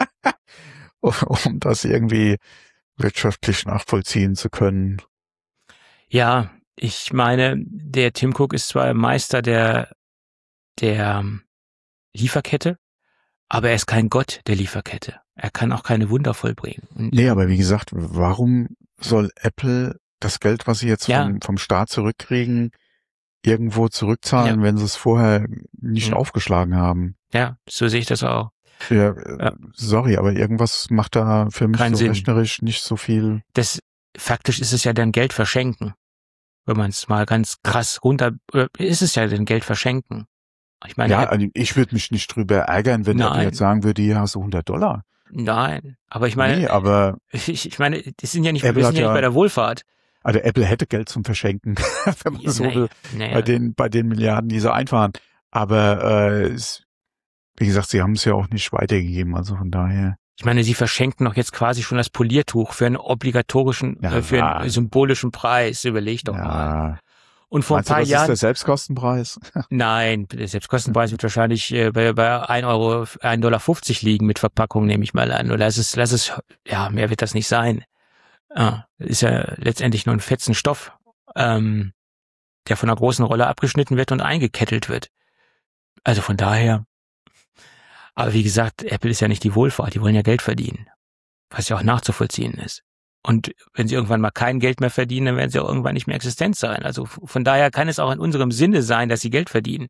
um das irgendwie wirtschaftlich nachvollziehen zu können. Ja, ich meine, der Tim Cook ist zwar Meister der, der Lieferkette, aber er ist kein Gott der Lieferkette. Er kann auch keine Wunder vollbringen. Und nee, aber wie gesagt, warum soll Apple das Geld, was sie jetzt ja. vom, vom Staat zurückkriegen, irgendwo zurückzahlen, ja. wenn sie es vorher nicht mhm. aufgeschlagen haben? Ja, so sehe ich das auch. Ja, ja. Sorry, aber irgendwas macht da für mich Kein so Sinn. rechnerisch nicht so viel. Das, faktisch ist es ja dann Geld verschenken. Wenn man es mal ganz krass runter, ist es ja dann Geld verschenken. Ich meine, ja, also ich würde mich nicht drüber ärgern, wenn Apple jetzt sagen würde, hier hast du hundert Dollar. Nein, aber ich meine, nee, aber ich, ich meine, das sind ja nicht, wir sind ja nicht bei der Wohlfahrt. Also Apple hätte Geld zum Verschenken, wenn man so naja, will, naja. bei den bei den Milliarden, die sie einfahren. Aber äh, es, wie gesagt, sie haben es ja auch nicht weitergegeben, also von daher. Ich meine, sie verschenken doch jetzt quasi schon das Poliertuch für einen obligatorischen, ja, äh, für einen symbolischen Preis. Überleg doch ja. mal. Und vor Meinst ein paar du, das Jahren. ist der Selbstkostenpreis? Nein, der Selbstkostenpreis wird wahrscheinlich äh, bei, bei ein Euro, ein Dollar fünfzig liegen mit Verpackung, nehme ich mal an. Oder lass es, lass es, ja, mehr wird das nicht sein. Ah, ist ja letztendlich nur ein fetzen Stoff, ähm, der von einer großen Rolle abgeschnitten wird und eingekettelt wird. Also von daher. Aber wie gesagt, Apple ist ja nicht die Wohlfahrt, die wollen ja Geld verdienen. Was ja auch nachzuvollziehen ist. Und wenn sie irgendwann mal kein Geld mehr verdienen, dann werden sie auch irgendwann nicht mehr existent sein. Also von daher kann es auch in unserem Sinne sein, dass sie Geld verdienen.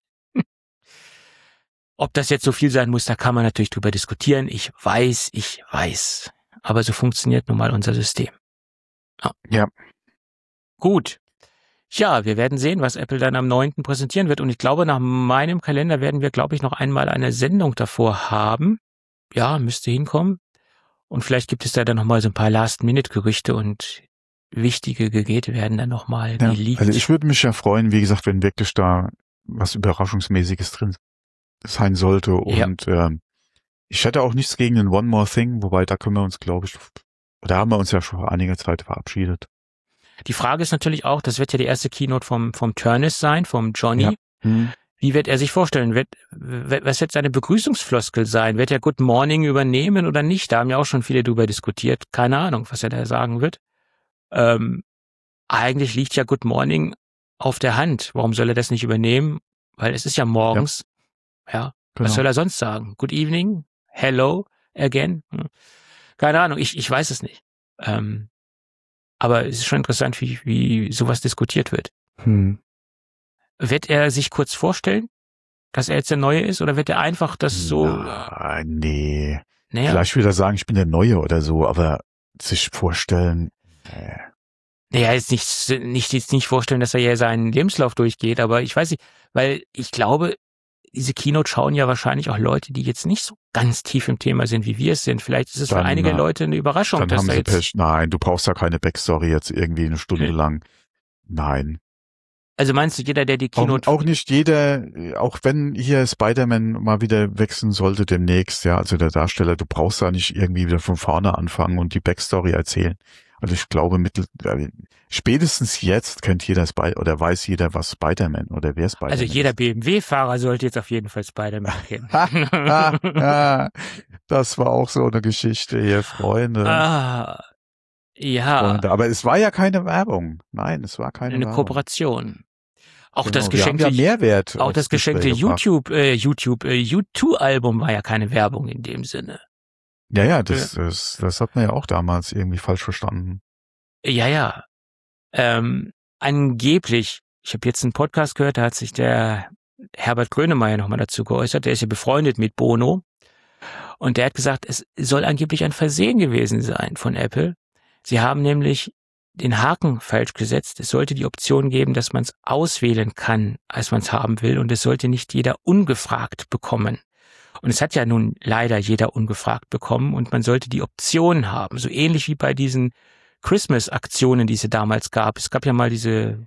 Ob das jetzt so viel sein muss, da kann man natürlich drüber diskutieren. Ich weiß, ich weiß. Aber so funktioniert nun mal unser System. Ja. ja. Gut. Ja, wir werden sehen, was Apple dann am neunten präsentieren wird. Und ich glaube, nach meinem Kalender werden wir, glaube ich, noch einmal eine Sendung davor haben. Ja, müsste hinkommen. Und vielleicht gibt es da dann nochmal so ein paar Last-Minute-Gerüchte und wichtige Geräte werden dann nochmal ja, geleakt. Also ich würde mich ja freuen, wie gesagt, wenn wirklich da was Überraschungsmäßiges drin sein sollte. Und ja. ähm, ich hätte auch nichts gegen den One More Thing, wobei da können wir uns, glaube ich, da haben wir uns ja schon vor einiger Zeit verabschiedet. Die Frage ist natürlich auch, das wird ja die erste Keynote vom vom Turnus sein, vom Johnny. Ja. Hm. Wie wird er sich vorstellen? Wird, was wird seine Begrüßungsfloskel sein? Wird er Good Morning übernehmen oder nicht? Da haben ja auch schon viele drüber diskutiert. Keine Ahnung, was er da sagen wird. Ähm, eigentlich liegt ja Good Morning auf der Hand. Warum soll er das nicht übernehmen? Weil es ist ja morgens. Ja, ja. Genau. Was soll er sonst sagen? Good evening? Hello? Again? Hm. Keine Ahnung, ich, ich weiß es nicht. Ähm, aber es ist schon interessant, wie, wie sowas diskutiert wird. Hm. Wird er sich kurz vorstellen, dass er jetzt der Neue ist, oder wird er einfach das so... Na, nee. Naja. Vielleicht will er sagen, ich bin der Neue oder so, aber sich vorstellen... Nee. Naja, jetzt nicht, nicht, jetzt nicht vorstellen, dass er ja seinen Lebenslauf durchgeht, aber ich weiß nicht, weil ich glaube, diese Keynote schauen ja wahrscheinlich auch Leute, die jetzt nicht so ganz tief im Thema sind, wie wir es sind. Vielleicht ist es Dann, für einige na, Leute eine Überraschung, Dann dass haben da sie jetzt, Pech. Nein, du brauchst ja keine Backstory jetzt irgendwie eine Stunde Okay. lang. Nein. also meinst du, jeder, der die Auch, Keynote, auch nicht jeder, auch wenn hier Spider-Man mal wieder wechseln sollte demnächst, ja, also der Darsteller, du brauchst da nicht irgendwie wieder von vorne anfangen und die Backstory erzählen. Also ich glaube, mittel, äh, spätestens jetzt kennt jeder Spy oder weiß jeder, was Spider-Man oder wer Spider-Man also jeder ist. B M W-Fahrer sollte jetzt auf jeden Fall Spider-Man kennen. Ha, ha, das war auch so eine Geschichte hier, Freunde. ah, ja, Freunde. Aber es war ja keine Werbung. Nein, es war keine eine Werbung. Kooperation. Auch Genau, das wir haben geschenkte, ja Mehrwert auch aufs das geschenkte Display gebracht. YouTube, äh, YouTube, äh, U zwei Album war ja keine Werbung in dem Sinne. Ja, ja, das, das, das hat man ja auch damals irgendwie falsch verstanden. Ja, ja. Ähm, angeblich, ich habe jetzt einen Podcast gehört, da hat sich der Herbert Grönemeyer nochmal dazu geäußert, der ist ja befreundet mit Bono und der hat gesagt, es soll angeblich ein Versehen gewesen sein von Apple. Sie haben nämlich den Haken falsch gesetzt. Es sollte die Option geben, dass man es auswählen kann, als man es haben will und es sollte nicht jeder ungefragt bekommen. Und es hat ja nun leider jeder ungefragt bekommen und man sollte die Option haben, so ähnlich wie bei diesen Christmas-Aktionen, die es damals gab. Es gab ja mal diese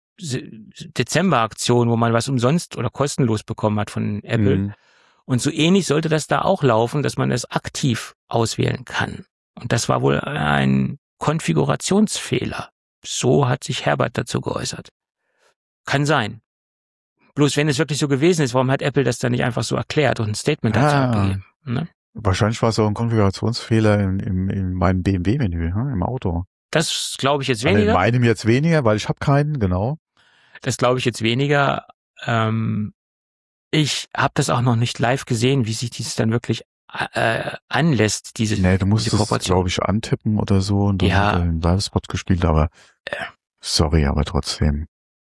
Dezember-Aktion, wo man was umsonst oder kostenlos bekommen hat von Apple. Mhm. Und so ähnlich sollte das da auch laufen, dass man es aktiv auswählen kann. Und das war wohl ein Konfigurationsfehler. So hat sich Herbert dazu geäußert. Kann sein. Bloß wenn es wirklich so gewesen ist, warum hat Apple das dann nicht einfach so erklärt und ein Statement dazu Ah. abgegeben? Ne? Wahrscheinlich war es auch ein Konfigurationsfehler in, in, in meinem B M W-Menü, hm, im Auto. Das glaube ich jetzt Also in weniger. meinem jetzt weniger, weil ich habe keinen, genau. Das glaube ich jetzt weniger. Ähm, ich habe das auch noch nicht live gesehen, wie sich dieses dann wirklich äh, anlässt, diese, Nee, du musst diese es, Kooperation. glaube ich, antippen oder so und dann Ja. hat er einen Live-Spot gespielt, aber sorry, aber trotzdem.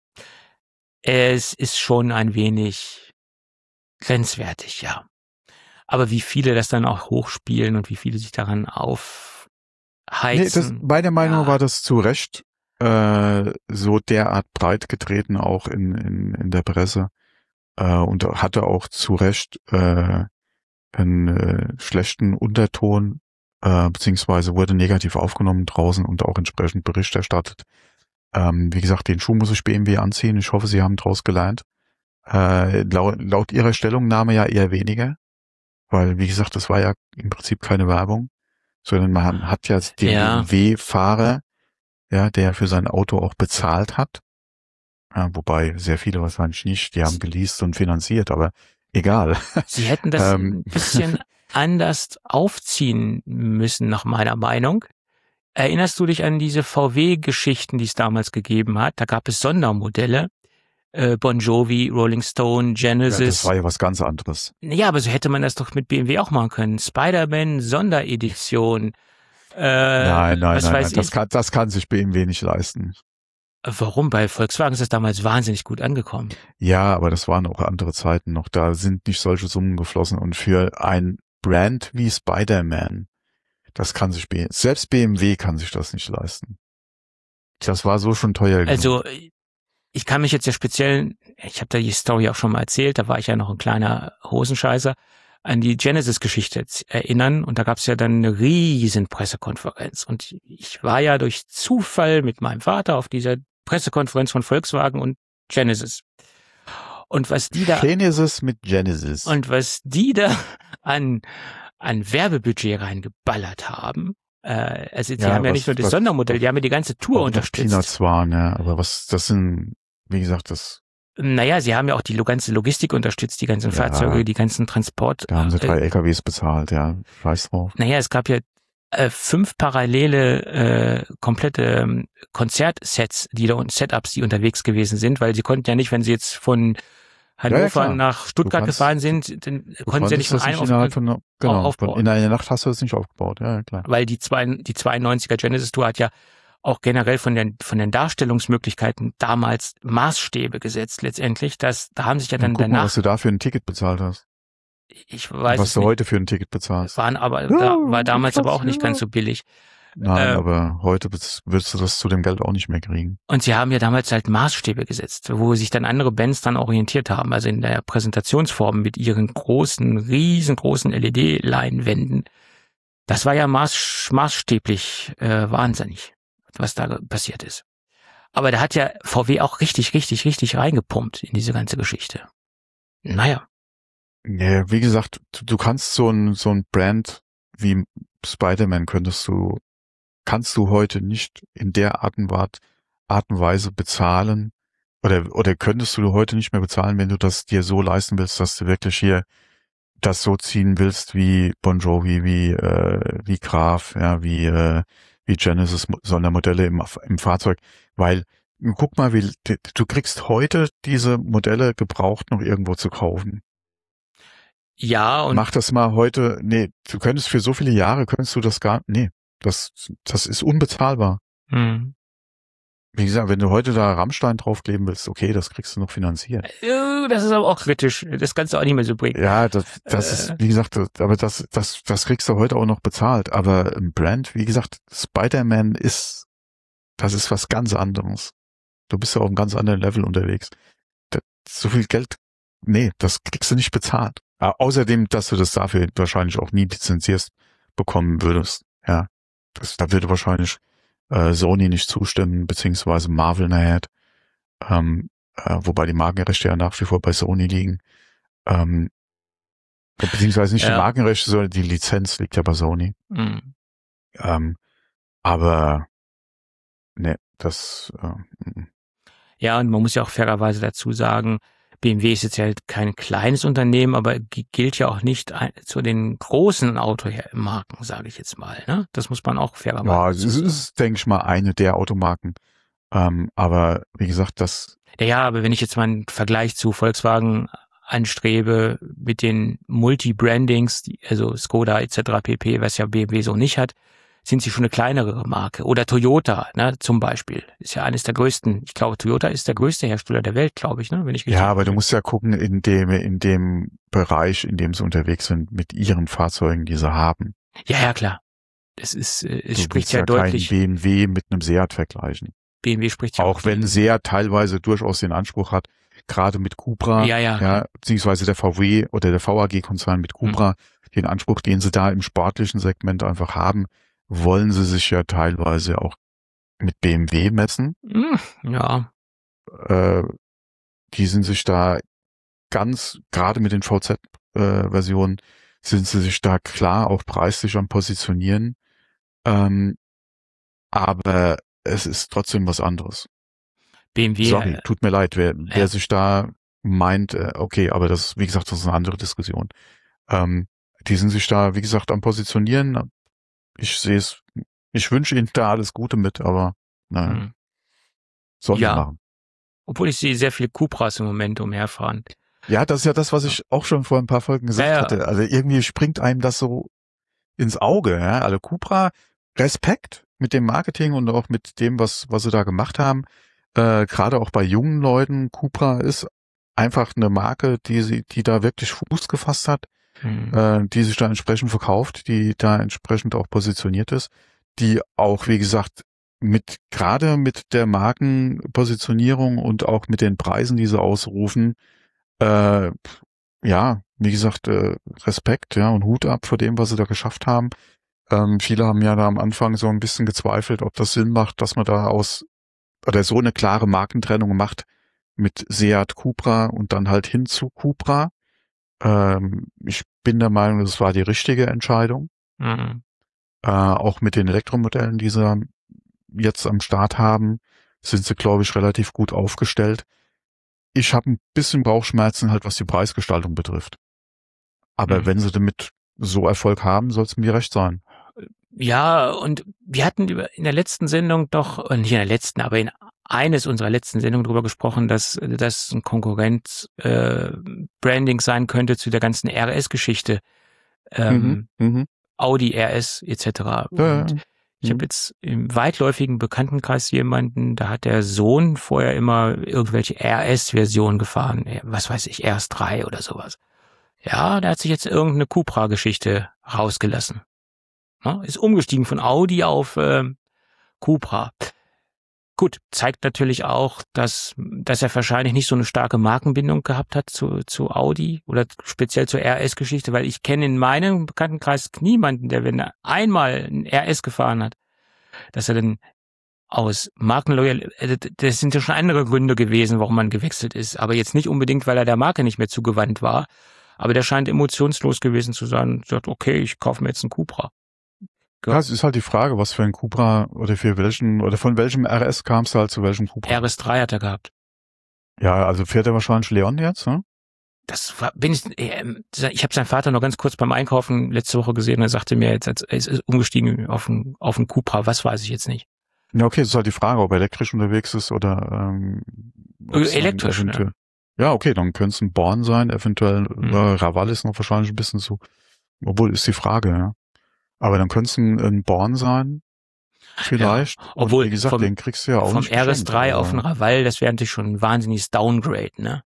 Es ist schon ein wenig grenzwertig, ja. Aber wie viele das dann auch hochspielen und wie viele sich daran aufheizen. Nee, das, meiner Meinung ja. war das zu Recht äh, so derart breit getreten, auch in, in, in der Presse. Äh, und hatte auch zu Recht äh, einen äh, schlechten Unterton, äh, beziehungsweise wurde negativ aufgenommen draußen und auch entsprechend Bericht erstattet. Ähm, wie gesagt, den Schuh muss ich B M W anziehen. Ich hoffe, Sie haben draus gelernt. Äh, laut, laut Ihrer Stellungnahme ja eher weniger, weil, wie gesagt, das war ja im Prinzip keine Werbung, sondern man hat ja den Ja. B M W-Fahrer, ja, der für sein Auto auch bezahlt hat. Ja, wobei sehr viele wahrscheinlich nicht, die haben geleast und finanziert, aber egal. Sie hätten das Ähm. ein bisschen anders aufziehen müssen, nach meiner Meinung. Erinnerst du dich an diese V W-Geschichten, die es damals gegeben hat? Da gab es Sondermodelle. Äh, Bon Jovi, Rolling Stone, Genesis. Ja, das war ja was ganz anderes. Ja, aber so hätte man das doch mit B M W auch machen können. Spider-Man Sonderedition. Äh, nein, nein, was nein, weiß nein. Das ich. kann, das kann sich B M W nicht leisten. Warum? Bei Volkswagen ist das damals wahnsinnig gut angekommen. Ja, aber das waren auch andere Zeiten noch. Da sind nicht solche Summen geflossen. Und für ein Brand wie Spider-Man, das kann sich B M W, selbst B M W kann sich das nicht leisten. Das war so schon teuer. Also ich kann mich jetzt ja speziell, ich habe da die Story auch schon mal erzählt, da war ich ja noch ein kleiner Hosenscheißer, an die Genesis-Geschichte erinnern und da gab es ja dann eine riesen Pressekonferenz und ich war ja durch Zufall mit meinem Vater auf dieser Pressekonferenz von Volkswagen und Genesis. Und was die da Genesis mit Genesis. und was die da an an Werbebudget reingeballert haben, äh, also die Ja, haben ja was- nicht nur das was- Sondermodell, die haben ja die ganze Tour Auch noch unterstützt. Peanuts waren, ja, aber was, das sind, wie gesagt, das, Naja, sie haben ja auch die lo- ganze Logistik unterstützt, die ganzen Ja. Fahrzeuge, die ganzen Transport. da haben sie drei äh, L K Ws bezahlt, ja, scheiß drauf. naja, es gab ja äh, fünf parallele äh, komplette ähm, Konzertsets, die da und Setups, die unterwegs gewesen sind, weil sie konnten ja nicht, wenn sie jetzt von Hannover klar. nach Stuttgart kannst- gefahren sind, dann Du konnten sie ja nicht von konntest das einem nicht auf, innerhalb von, genau, aufbauen. von, in einer Nacht hast du das nicht aufgebaut, ja, klar. weil die, zwei, die zweiundneunziger Genesis Tour hat ja auch generell von den, von den Darstellungsmöglichkeiten damals Maßstäbe gesetzt letztendlich. Das, da haben sich ja dann Dann guck mal, danach, was du da für ein Ticket bezahlt hast. ich weiß was es du nicht, heute für ein Ticket bezahlst. waren aber, Ja, da, war damals aber auch nicht ja. ganz so billig. Nein, Äh, aber heute wirst wirst du das zu dem Geld auch nicht mehr kriegen. Und sie haben ja damals halt Maßstäbe gesetzt, wo sich dann andere Bands dann orientiert haben. Also in der Präsentationsform mit ihren großen, riesengroßen L E D-Leinwänden. Das war ja maß, maßstäblich äh, wahnsinnig, was da passiert ist. Aber da hat ja V W auch richtig, richtig, richtig reingepumpt in diese ganze Geschichte. Naja. Ja, wie gesagt, du, du kannst so ein so ein Brand wie Spider-Man könntest du kannst du heute nicht in der Art und, Art und Weise bezahlen oder oder könntest du heute nicht mehr bezahlen, wenn du das dir so leisten willst, dass du wirklich hier das so ziehen willst wie Bon Jovi, wie äh, wie Graf, ja, wie äh, wie Genesis Sondermodelle im im Fahrzeug, weil guck mal, wie du kriegst heute diese Modelle gebraucht noch irgendwo zu kaufen. Ja, und Mach das mal heute, nee, du könntest für so viele Jahre, könntest du das gar, nee, das, das ist unbezahlbar. hm. Wie gesagt, wenn du heute da Rammstein draufkleben willst, okay, das kriegst du noch finanziert. Äh, das ist aber auch kritisch. Das kannst du auch nicht mehr so bringen. Ja, das, das Äh. ist, wie gesagt, das, aber das, das, das kriegst du heute auch noch bezahlt. Aber ein Brand, wie gesagt, Spider-Man ist, das ist was ganz anderes. Du bist ja auf einem ganz anderen Level unterwegs. Das, so viel Geld, nee, das kriegst du nicht bezahlt. Aber außerdem, dass du das dafür wahrscheinlich auch nie lizenzierst bekommen würdest. Ja, das, da würde wahrscheinlich äh, Sony nicht zustimmen, beziehungsweise Marvel nachher. Ähm, äh, wobei die Markenrechte ja nach wie vor bei Sony liegen. Ähm, beziehungsweise nicht Ja. die Markenrechte, sondern die Lizenz liegt ja bei Sony. Hm. Ähm, aber ne, das äh, Ja, und man muss ja auch fairerweise dazu sagen, B M W ist jetzt ja kein kleines Unternehmen, aber g- gilt ja auch nicht ein, zu den großen Automarken, sage ich jetzt mal. Ne? Das muss man auch fairerweise ja, dazu es sagen. ist, denke ich mal, eine der Automarken. Ähm, aber wie gesagt, das Ja, ja, aber wenn ich jetzt mal einen Vergleich zu Volkswagen anstrebe mit den Multi-Brandings, die- also Skoda et cetera pp., was ja B M W so nicht hat, sind sie schon eine kleinere Marke. Oder Toyota, ne, zum Beispiel. Ist ja eines der größten. Ich glaube, Toyota ist der größte Hersteller der Welt, glaube ich, ne, wenn ich richtig. ja, aber du musst ja gucken, in dem, in dem Bereich, in dem sie unterwegs sind, mit ihren Fahrzeugen, die sie haben. Ja, ja, klar. Es ist, äh, es Du spricht willst ja, ja deutlich. kein B M W mit einem Seat vergleichen. B M W spricht ja Auch wenn Seat teilweise durchaus den Anspruch hat, gerade mit Cupra, Ja, ja, ja, klar. beziehungsweise der V W oder der V A G-Konzern mit Cupra, den Anspruch, den sie da im sportlichen Segment einfach haben, wollen sie sich ja teilweise auch mit B M W messen. Hm, ja, Äh, die sind sich da ganz, gerade mit den V Z-Versionen, sind sie sich da klar auch preislich am Positionieren. Ähm, aber es ist trotzdem was anderes. B M W. Sorry, äh, tut mir leid, wer, wer ja. sich da meint, äh, okay, aber das, wie gesagt, das ist eine andere Diskussion. Ähm, die sind sich da, wie gesagt, am Positionieren. Ich sehe es, ich wünsche ihnen da alles Gute mit, aber naja, Hm. sollen Ja. sie machen. Obwohl ich sehe sehr viele Cupras im Moment umherfahren. Ja, das ist ja das, was ich auch schon vor ein paar Folgen gesagt Ja, ja. hatte. Also irgendwie springt einem das so ins Auge, ja. Also Cupra, Respekt mit dem Marketing und auch mit dem, was, was sie da gemacht haben. Äh, gerade auch bei jungen Leuten. Cupra ist einfach eine Marke, die sie, die da wirklich Fuß gefasst hat, Hm. äh, die sich da entsprechend verkauft, die da entsprechend auch positioniert ist, die auch, wie gesagt, mit, gerade mit der Markenpositionierung und auch mit den Preisen, die sie ausrufen, äh, ja, wie gesagt, äh, Respekt, ja, und Hut ab vor dem, was sie da geschafft haben. Ähm, viele haben ja da am Anfang so ein bisschen gezweifelt, ob das Sinn macht, dass man da aus, oder so eine klare Markentrennung macht mit Seat Cupra und dann halt hin zu Cupra. Ähm, ich bin der Meinung, das war die richtige Entscheidung. Hm. Äh, auch mit den Elektromodellen, die sie jetzt am Start haben, sind sie, glaube ich, relativ gut aufgestellt. Ich habe ein bisschen Bauchschmerzen halt, was die Preisgestaltung betrifft. Aber Hm. wenn sie damit so Erfolg haben, soll es mir recht sein. Ja, und wir hatten über in der letzten Sendung doch, äh, nicht in der letzten, aber in eines unserer letzten Sendungen darüber gesprochen, dass das ein Konkurrent äh, Branding sein könnte zu der ganzen R S-Geschichte. Ähm, Mhm, mhm. Audi R S et cetera. Ja, Und ja. ich Mhm. habe jetzt im weitläufigen Bekanntenkreis jemanden, da hat der Sohn vorher immer irgendwelche R S-Versionen gefahren, was weiß ich, R S drei oder sowas. Ja, da hat sich jetzt irgendeine Cupra-Geschichte rausgelassen. Ne? Ist umgestiegen von Audi auf äh, Cupra. Gut, zeigt natürlich auch, dass, dass er wahrscheinlich nicht so eine starke Markenbindung gehabt hat zu, zu Audi oder speziell zur R S-Geschichte, weil ich kenne in meinem Bekanntenkreis niemanden, der, wenn er einmal ein R S gefahren hat, dass er dann aus Markenloyal, das sind ja schon andere Gründe gewesen, warum man gewechselt ist, aber jetzt nicht unbedingt, weil er der Marke nicht mehr zugewandt war, aber der scheint emotionslos gewesen zu sein, sagt, okay, ich kaufe mir jetzt einen Cupra. Ja, es ist halt die Frage, was für ein Cupra oder für welchen, oder von welchem R S kamst du halt zu welchem Cupra? R S drei hat er gehabt. Ja, also fährt er wahrscheinlich Leon jetzt, ne? Das war, bin ich, ich habe seinen Vater noch ganz kurz beim Einkaufen letzte Woche gesehen und er sagte mir jetzt, er ist umgestiegen auf einen, auf einen Cupra, was weiß ich jetzt nicht. Ja, okay, das ist halt die Frage, ob er elektrisch unterwegs ist oder ähm, elektrisch, eventuell, ja. Ja, okay, dann könnte es ein Born sein, eventuell mhm. äh, Raval ist noch wahrscheinlich ein bisschen so, obwohl ist die Frage, ja. Aber dann könnte es ein, ein Born sein, vielleicht. Ja, obwohl, und wie gesagt, vom, den kriegst du ja auch vom nicht R S drei geschenkt, auf einen Raval, das wäre natürlich schon ein wahnsinniges Downgrade, ne?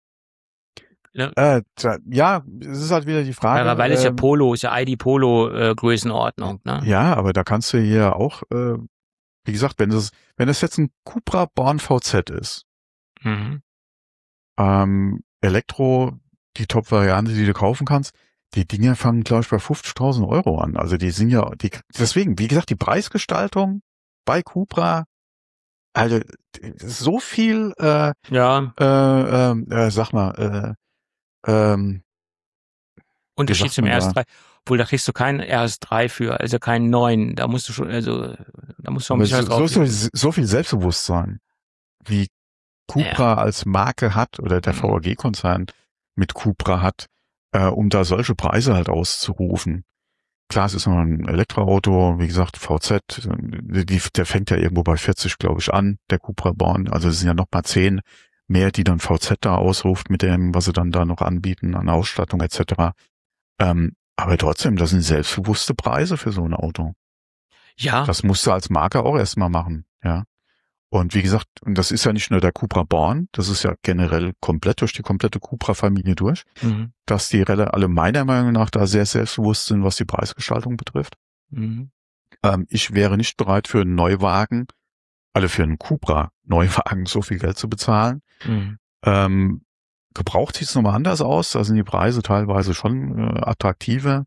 Äh, ja, es ist halt wieder die Frage. Ja, Raval ist ja ähm, Polo, ist ja I D Polo äh, Größenordnung, ne? Ja, aber da kannst du hier auch, äh, wie gesagt, wenn das, wenn das jetzt ein Cupra Born V Z ist, mhm. ähm, Elektro, die Top-Variante, die du kaufen kannst, die Dinger fangen, glaube ich, bei fünfzigtausend Euro an. Also die sind ja, die, deswegen, wie gesagt, die Preisgestaltung bei Cupra, also so viel, äh, ja, äh, äh, äh, sag mal, äh, ähm, Unterschied zum R S drei. Obwohl, da kriegst du keinen R S drei für, also keinen neuen. Da musst du schon, also, da musst du auch ein bisschen so, so, so viel Selbstbewusstsein, wie Cupra ja. als Marke hat oder der V A G-Konzern mit Cupra hat, äh, um da solche Preise halt auszurufen. Klar, es ist noch ein Elektroauto, wie gesagt, V Z, die, der fängt ja irgendwo bei vierzig, glaube ich, an, der Cupra Born. Also es sind ja noch mal zehn mehr, die dann V Z da ausruft mit dem, was sie dann da noch anbieten an Ausstattung et cetera. Ähm, aber trotzdem, das sind selbstbewusste Preise für so ein Auto. Ja. Das musst du als Marke auch erstmal machen, ja. Und wie gesagt, und das ist ja nicht nur der Cupra Born, das ist ja generell komplett durch die komplette Cupra-Familie durch, mhm. dass die alle meiner Meinung nach da sehr selbstbewusst sind, was die Preisgestaltung betrifft. Mhm. Ähm, ich wäre nicht bereit für einen Neuwagen, also für einen Cupra-Neuwagen so viel Geld zu bezahlen. Mhm. Ähm, gebraucht sieht es nochmal anders aus, da sind die Preise teilweise schon äh, attraktiver.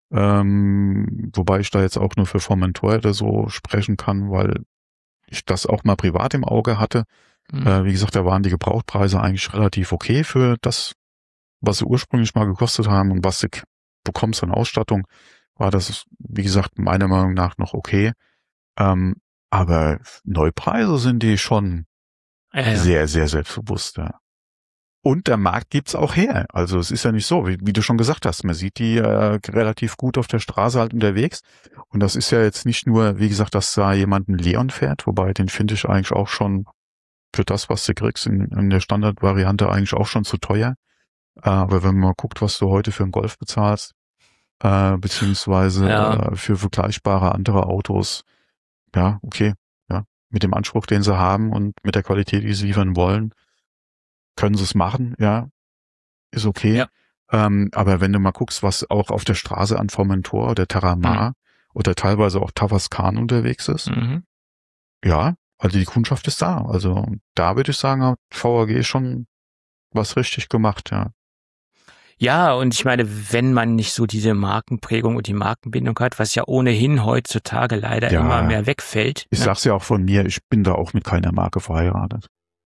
Ähm, wobei ich da jetzt auch nur für Formentor oder so sprechen kann, weil ich das auch mal privat im Auge hatte. Mhm. Äh, wie gesagt, da waren die Gebrauchtpreise eigentlich relativ okay für das, was sie ursprünglich mal gekostet haben und was du bekommst an Ausstattung, war das, wie gesagt, meiner Meinung nach noch okay. Ähm, aber Neupreise sind die schon ja, ja. sehr, sehr selbstbewusst. Ja. Und der Markt gibt's auch her. Also es ist ja nicht so, wie, wie du schon gesagt hast, man sieht die äh, relativ gut auf der Straße halt unterwegs. Und das ist ja jetzt nicht nur, wie gesagt, dass da jemand einen Leon fährt, wobei den finde ich eigentlich auch schon für das, was du kriegst in, in der Standardvariante eigentlich auch schon zu teuer. Äh, aber wenn man mal guckt, was du heute für einen Golf bezahlst, äh, beziehungsweise ja. äh, für vergleichbare andere Autos, ja, okay, ja, mit dem Anspruch, den sie haben und mit der Qualität, die sie liefern wollen, können sie es machen, ja, ist okay. Ja. Ähm, aber wenn du mal guckst, was auch auf der Straße an Formentor oder Terramar mhm. oder teilweise auch Tavascan unterwegs ist, mhm. ja, also die Kundschaft ist da. Also da würde ich sagen, hat V A G schon was richtig gemacht, ja. Ja, und ich meine, wenn man nicht so diese Markenprägung und die Markenbindung hat, was ja ohnehin heutzutage leider ja, immer mehr wegfällt. Ich ne? sag's ja auch von mir, ich bin da auch mit keiner Marke verheiratet.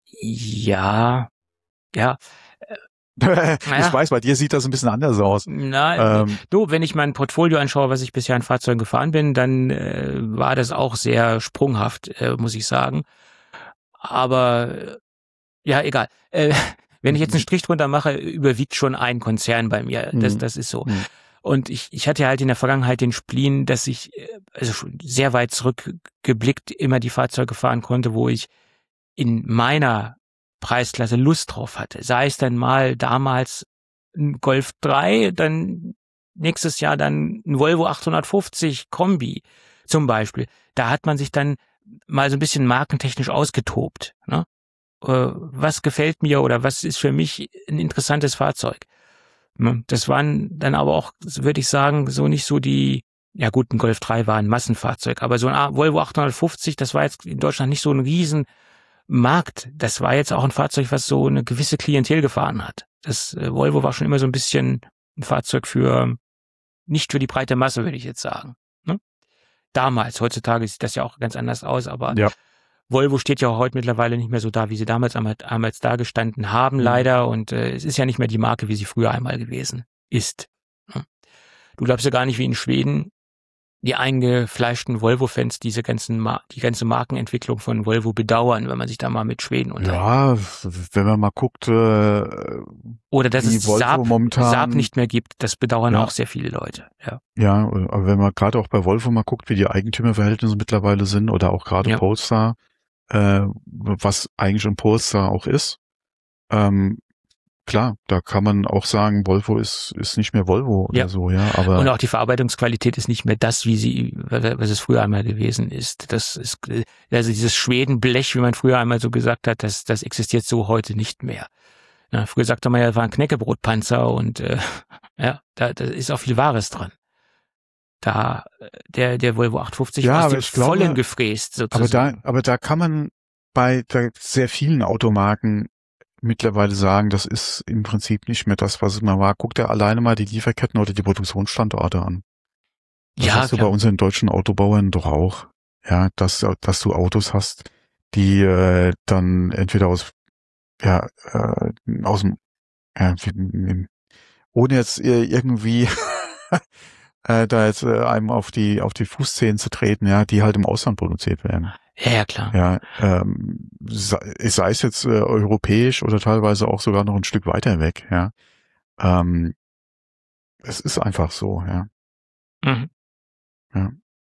Ja, ja. ich naja. weiß, bei dir sieht das ein bisschen anders aus. Na, ähm, du, wenn ich mein Portfolio anschaue, was ich bisher an Fahrzeugen gefahren bin, dann äh, war das auch sehr sprunghaft, äh, muss ich sagen. Aber äh, ja, egal. Äh, wenn ich jetzt einen Strich drunter mache, überwiegt schon ein Konzern bei mir. Das, mhm. das ist so. Mhm. Und ich, ich hatte halt in der Vergangenheit den Spleen, dass ich also schon sehr weit zurückgeblickt immer die Fahrzeuge fahren konnte, wo ich in meiner Preisklasse Lust drauf hatte. Sei es dann mal damals ein Golf drei, dann nächstes Jahr dann ein Volvo achthundertfünfzig Kombi zum Beispiel. Da hat man sich dann mal so ein bisschen markentechnisch ausgetobt. Ne? Was gefällt mir oder was ist für mich ein interessantes Fahrzeug? Das waren dann aber auch, würde ich sagen, so nicht so die ja gut, ein Golf drei war ein Massenfahrzeug, aber so ein Volvo achthundertfünfzig, das war jetzt in Deutschland nicht so ein Riesenmarkt. Das war jetzt auch ein Fahrzeug, was so eine gewisse Klientel gefahren hat. Das äh, Volvo war schon immer so ein bisschen ein Fahrzeug für, nicht für die breite Masse, würde ich jetzt sagen. Ne? Damals, heutzutage sieht das ja auch ganz anders aus, aber Ja. Volvo steht ja auch heute mittlerweile nicht mehr so da, wie sie damals damals da gestanden haben, leider. Und äh, es ist ja nicht mehr die Marke, wie sie früher einmal gewesen ist. Ne? Du glaubst ja gar nicht, wie in Schweden die eingefleischten Volvo-Fans diese ganzen Mar- die ganze Markenentwicklung von Volvo bedauern, wenn man sich da mal mit Schweden unterhält. Ja, wenn man mal guckt, äh, Oder dass wie es Volvo Saab, momentan- Saab nicht mehr gibt, das bedauern Ja. auch sehr viele Leute. Ja. ja, aber wenn man gerade auch bei Volvo mal guckt, wie die Eigentümerverhältnisse mittlerweile sind oder auch gerade Ja. Polestar, äh, was eigentlich ein Polestar auch ist, ähm, klar, da kann man auch sagen, Volvo ist ist nicht mehr Volvo oder Ja. so, ja, aber Und auch die Verarbeitungsqualität ist nicht mehr das, wie sie, was es früher einmal gewesen ist. Das ist, also dieses Schwedenblech, wie man früher einmal so gesagt hat, das, das existiert so heute nicht mehr. Ja, früher sagte man ja, das war ein Knäckebrotpanzer und äh, ja, da, da ist auch viel Wahres dran. Da der der Volvo achthundertfünfzig Ja, aus aber dem ich glaube- Vollen gefräst aber da sozusagen. aber da kann man bei da sehr vielen Automarken mittlerweile sagen, das ist im Prinzip nicht mehr das, was es mal war. Guck dir alleine mal die Lieferketten oder die Produktionsstandorte an. Das Ja, hast du klar. bei unseren deutschen Autobauern doch auch. Ja, dass, dass du Autos hast, die äh, dann entweder aus, ja, äh, aus dem, ja, wie- ohne jetzt äh, irgendwie äh, da jetzt äh, einem auf die auf die Fußzehen zu treten, ja, die halt im Ausland produziert werden. Ja, ja, klar. Ja, ähm, sei, sei es jetzt äh, europäisch oder teilweise auch sogar noch ein Stück weiter weg, ja. Ähm, es ist einfach so, ja. Mhm. Ja.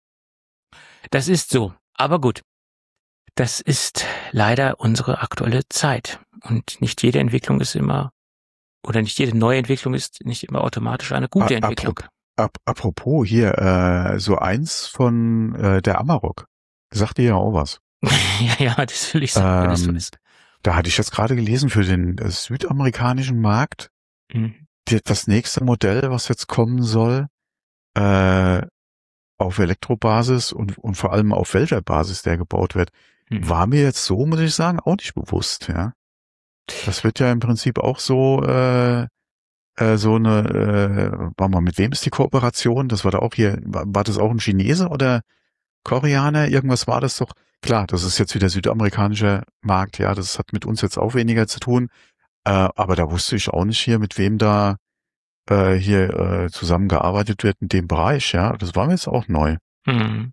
Das ist so. Aber gut. Das ist leider unsere aktuelle Zeit. Und nicht jede Entwicklung ist immer, oder nicht jede neue Entwicklung ist nicht immer automatisch eine gute A- Entwicklung. Ap apropos hier, äh, so eins von äh, der Amarok. Sagt dir ja auch was. ja, ja, das will ich sagen, wenn es so Ähm, ist. Da hatte ich jetzt gerade gelesen für den äh, südamerikanischen Markt, Mhm. die, das nächste Modell, was jetzt kommen soll, äh, auf Elektrobasis und, und vor allem auf welcher Basis der gebaut wird, Mhm. war mir jetzt so, muss ich sagen, auch nicht bewusst, ja. Das wird ja im Prinzip auch so, äh, äh, so eine, äh, warte mal, mit wem ist die Kooperation? Das war da auch hier, war, war das auch ein Chinese oder Koreaner? Irgendwas war das doch. Klar, das ist jetzt wieder südamerikanischer Markt, ja, das hat mit uns jetzt auch weniger zu tun. Äh, aber da wusste ich auch nicht hier, mit wem da äh, hier äh, zusammengearbeitet wird in dem Bereich, ja. Das war mir jetzt auch neu. Mhm.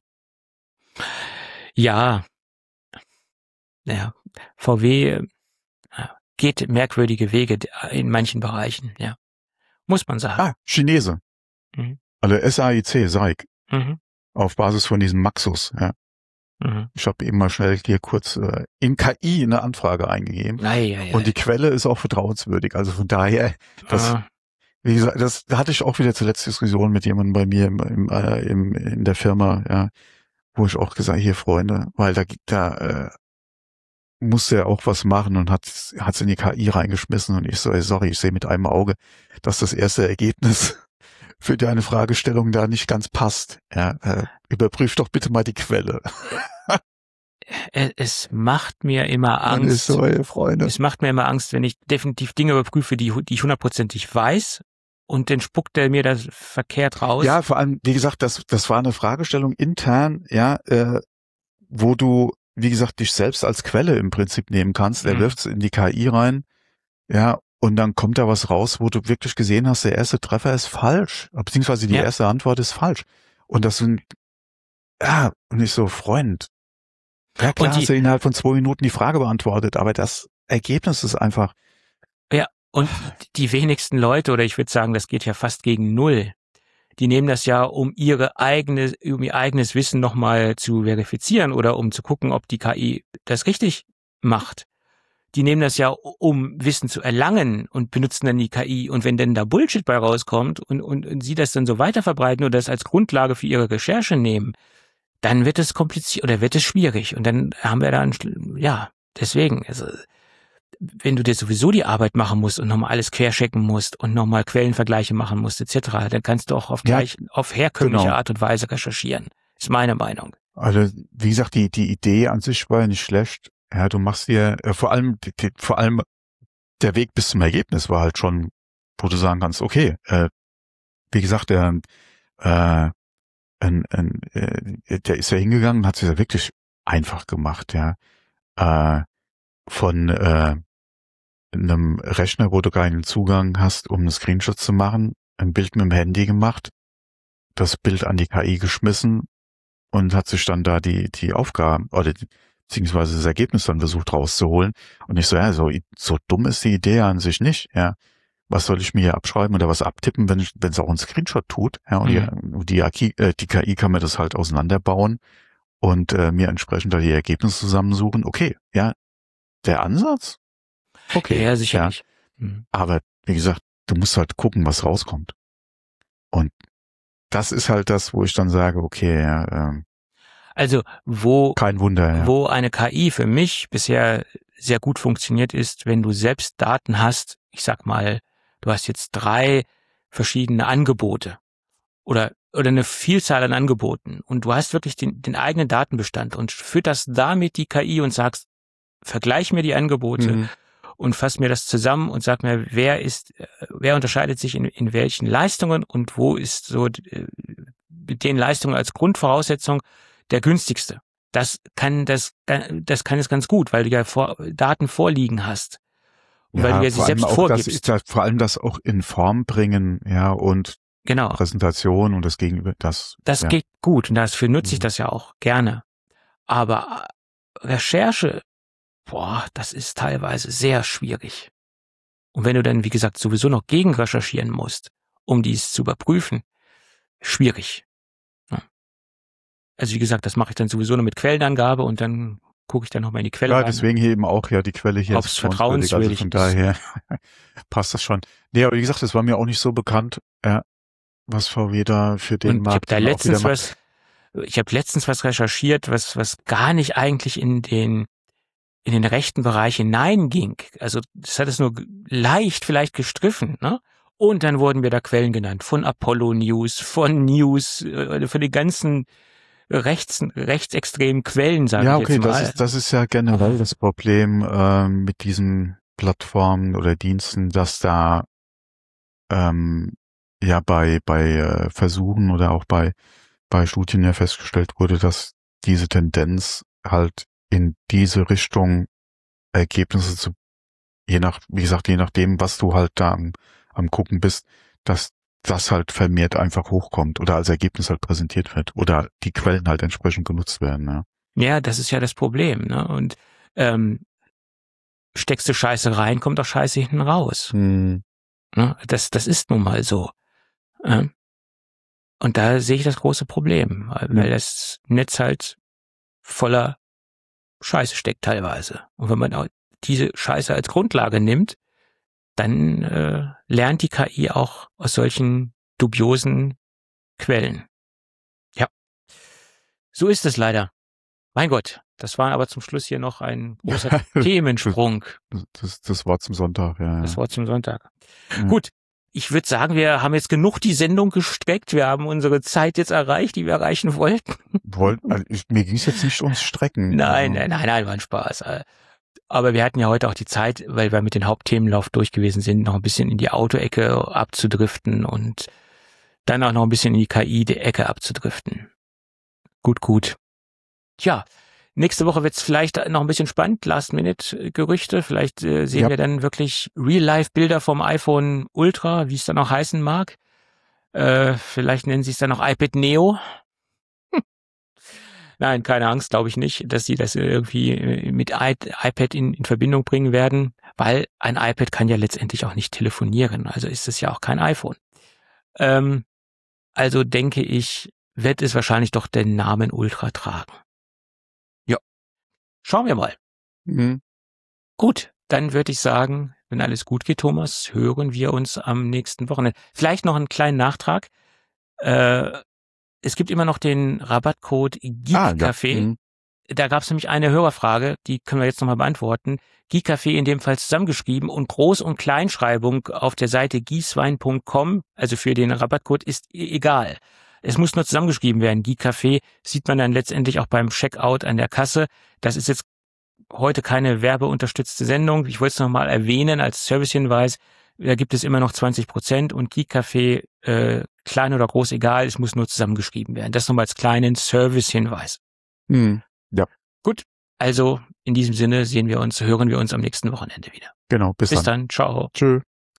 Ja. Ja. V W äh, geht merkwürdige Wege in manchen Bereichen, ja. Muss man sagen. Ah, Chinese. Mhm. Also S A I C, S A I C, Mhm. auf Basis von diesem Maxus, ja. Mhm. Ich habe eben mal schnell hier kurz äh, in K I eine Anfrage eingegeben. Ei, ei, ei. Und die Quelle ist auch vertrauenswürdig. Also von daher, das, Ah, wie gesagt, das da hatte ich auch wieder zuletzt Diskussionen mit jemandem bei mir im, im, äh, im, in der Firma, ja, wo ich auch gesagt, hier Freunde, weil da da äh, musste er auch was machen und hat hat's in die K I reingeschmissen und ich so, ey, sorry, ich sehe mit einem Auge, dass das erste Ergebnis für deine Fragestellung da nicht ganz passt. Ja, äh, überprüf doch bitte mal die Quelle. äh, es macht mir immer Man ist Angst. so, ey, Freunde. Es macht mir immer Angst, wenn ich definitiv Dinge überprüfe, die, die ich hundertprozentig weiß, und dann spuckt er mir das verkehrt raus. Ja, vor allem, wie gesagt, das, das war eine Fragestellung intern, ja, äh, wo du, wie gesagt, dich selbst als Quelle im Prinzip nehmen kannst. Er Mhm. wirft es in die K I rein, ja, und dann kommt da was raus, wo du wirklich gesehen hast, der erste Treffer ist falsch, beziehungsweise die Ja. erste Antwort ist falsch. Und das sind, ja, und ich so, Freund, ja klar, Und die- hast du innerhalb von zwei Minuten die Frage beantwortet, aber das Ergebnis ist einfach, Und die wenigsten Leute, oder ich würde sagen, das geht ja fast gegen null, die nehmen das ja, um ihre eigene, um ihr eigenes Wissen nochmal zu verifizieren oder um zu gucken, ob die K I das richtig macht. Die nehmen das ja, um Wissen zu erlangen und benutzen dann die K I. Und wenn denn da Bullshit bei rauskommt und, und, und sie das dann so weiterverbreiten oder das als Grundlage für ihre Recherche nehmen, dann wird es kompliziert oder wird es schwierig. Und dann haben wir dann, ja, deswegen, also, wenn du dir sowieso die Arbeit machen musst und nochmal alles querchecken musst und nochmal Quellenvergleiche machen musst, et cetera, dann kannst du auch auf Ja, gleich, auf herkömmliche genau. Art und Weise recherchieren. Ist meine Meinung. Also, wie gesagt, die, die Idee an sich war ja nicht schlecht. Ja, du machst dir, äh, vor allem, die, die, vor allem der Weg bis zum Ergebnis war halt schon, wo du sagen kannst, okay, äh, wie gesagt, der, äh, ein, ein, äh, der ist ja hingegangen, hat sich ja wirklich einfach gemacht, ja. Äh, von äh, einem Rechner, wo du keinen Zugang hast, um einen Screenshot zu machen, ein Bild mit dem Handy gemacht, das Bild an die K I geschmissen und hat sich dann da die die Aufgaben oder die, beziehungsweise das Ergebnis dann versucht rauszuholen. Und ich so, ja, so, so dumm ist die Idee an sich nicht, ja. Was soll ich mir hier abschreiben oder was abtippen, wenn ich, wenn es auch einen Screenshot tut, ja, und Mhm. die, die, äh, die K I kann mir das halt auseinanderbauen und äh, mir entsprechend da die Ergebnisse zusammensuchen. Okay, ja, der Ansatz, okay, Ja, sicherlich. Mhm. aber wie gesagt, du musst halt gucken, was rauskommt. Und das ist halt das, wo ich dann sage, okay, ja, ähm, Also, wo, kein Wunder, ja. wo eine K I für mich bisher sehr gut funktioniert ist, wenn du selbst Daten hast, ich sag mal, du hast jetzt drei verschiedene Angebote oder oder eine Vielzahl an Angeboten und du hast wirklich den, den eigenen Datenbestand und fütterst damit die K I und sagst, vergleich mir die Angebote Mhm. und fass mir das zusammen und sag mir, wer ist, äh, wer unterscheidet sich in, in welchen Leistungen und wo ist so äh, mit den Leistungen als Grundvoraussetzung der günstigste. Das kann das das kann es ganz gut, weil du ja vor, Daten vorliegen hast und weil du Ja, ja sie vor allem selbst auch das, vorgibst. das, vor allem das auch in Form bringen, ja, und Genau. Präsentation und das Gegenüber, das. Das ja. geht gut und dafür nutze ich Mhm. das ja auch gerne. Aber Recherche, boah, das ist teilweise sehr schwierig. Und wenn du dann, wie gesagt, sowieso noch gegen recherchieren musst, um dies zu überprüfen, schwierig. Ja. Also wie gesagt, das mache ich dann sowieso nur mit Quellenangabe und dann gucke ich dann nochmal in die Quelle Ja, rein, deswegen hier eben auch, ja, die Quelle hier ob ist es vertrauenswürdig, also vertrauenswürdig von ist. daher passt das schon. Nee, aber wie gesagt, das war mir auch nicht so bekannt, ja, was V W da für den Und ich habe Markt da dann auch wieder letztens macht. was, ich habe letztens was recherchiert, was was gar nicht eigentlich in den in den rechten Bereich hineinging. Also das hat es nur leicht vielleicht gestriffen, ne? Und dann wurden mir da Quellen genannt von Apollo News, von News, äh, von den ganzen rechts, rechtsextremen Quellen, sage Ja, ich okay, jetzt das mal. ist, das ist ja generell das Problem ähm, mit diesen Plattformen oder Diensten, dass da ähm, ja bei bei äh, Versuchen oder auch bei bei Studien ja festgestellt wurde, dass diese Tendenz halt in diese Richtung Ergebnisse zu, je nach, wie gesagt, je nachdem, was du halt da am, am gucken bist, dass das halt vermehrt einfach hochkommt oder als Ergebnis halt präsentiert wird oder die Quellen halt entsprechend genutzt werden. Ja, Ja, das ist ja das Problem, ne? Und ähm, steckst du Scheiße rein, kommt auch Scheiße hinten raus. hm. Ne? Das, das ist nun mal so. Ähm, und da sehe ich das große Problem, weil, Ja. weil das Netz halt voller Scheiße steckt teilweise. Und wenn man auch diese Scheiße als Grundlage nimmt, dann äh, lernt die K I auch aus solchen dubiosen Quellen. Ja, so ist es leider. Mein Gott, das war aber zum Schluss hier noch ein großer Themensprung. Das, das, das war zum Sonntag, ja. Das ja. Wort zum Sonntag. Ja. Gut, ich würde sagen, wir haben jetzt genug die Sendung gestreckt. Wir haben unsere Zeit jetzt erreicht, die wir erreichen wollten. Wollt, also ich, mir ging es jetzt nicht ums Strecken. Nein, also. nein, nein, nein, war ein Spaß. Aber wir hatten ja heute auch die Zeit, weil wir mit den Hauptthemenlauf durch gewesen sind, noch ein bisschen in die Auto-Ecke abzudriften und dann auch noch ein bisschen in die K I-Ecke abzudriften. Gut, gut. Tja, nächste Woche wird's vielleicht noch ein bisschen spannend. Last-Minute-Gerüchte. Vielleicht äh, sehen Ja. wir dann wirklich Real-Life-Bilder vom iPhone Ultra, wie es dann auch heißen mag. Äh, vielleicht nennen sie es dann noch iPad Neo. Hm. Nein, keine Angst, glaube ich nicht, dass sie das irgendwie mit I- iPad in, in Verbindung bringen werden, weil ein iPad kann ja letztendlich auch nicht telefonieren. Also ist es ja auch kein iPhone. Ähm, also denke ich, wird es wahrscheinlich doch den Namen Ultra tragen. Ja, schauen wir mal. Mhm. Gut, dann würde ich sagen, wenn alles gut geht, Thomas, hören wir uns am nächsten Wochenende. Vielleicht noch einen kleinen Nachtrag. Äh, es gibt immer noch den Rabattcode Ah, ja. GeekCafé. Mhm. da gab es nämlich eine Hörerfrage, die können wir jetzt nochmal beantworten. Geekcafé in dem Fall zusammengeschrieben und Groß- und Kleinschreibung auf der Seite gieswein punkt com, also für den Rabattcode, ist egal. Es muss nur zusammengeschrieben werden. Geekcafé sieht man dann letztendlich auch beim Checkout an der Kasse. Das ist jetzt heute keine werbeunterstützte Sendung. Ich wollte es nochmal erwähnen als Servicehinweis. Da gibt es immer noch zwanzig Prozent und Geekcafé, äh, klein oder groß, egal, es muss nur zusammengeschrieben werden. Das nochmal als kleinen Servicehinweis. Hm. Ja. Gut, also in diesem Sinne sehen wir uns, hören wir uns am nächsten Wochenende wieder. Genau, bis, Bis dann. dann, ciao. Tschö.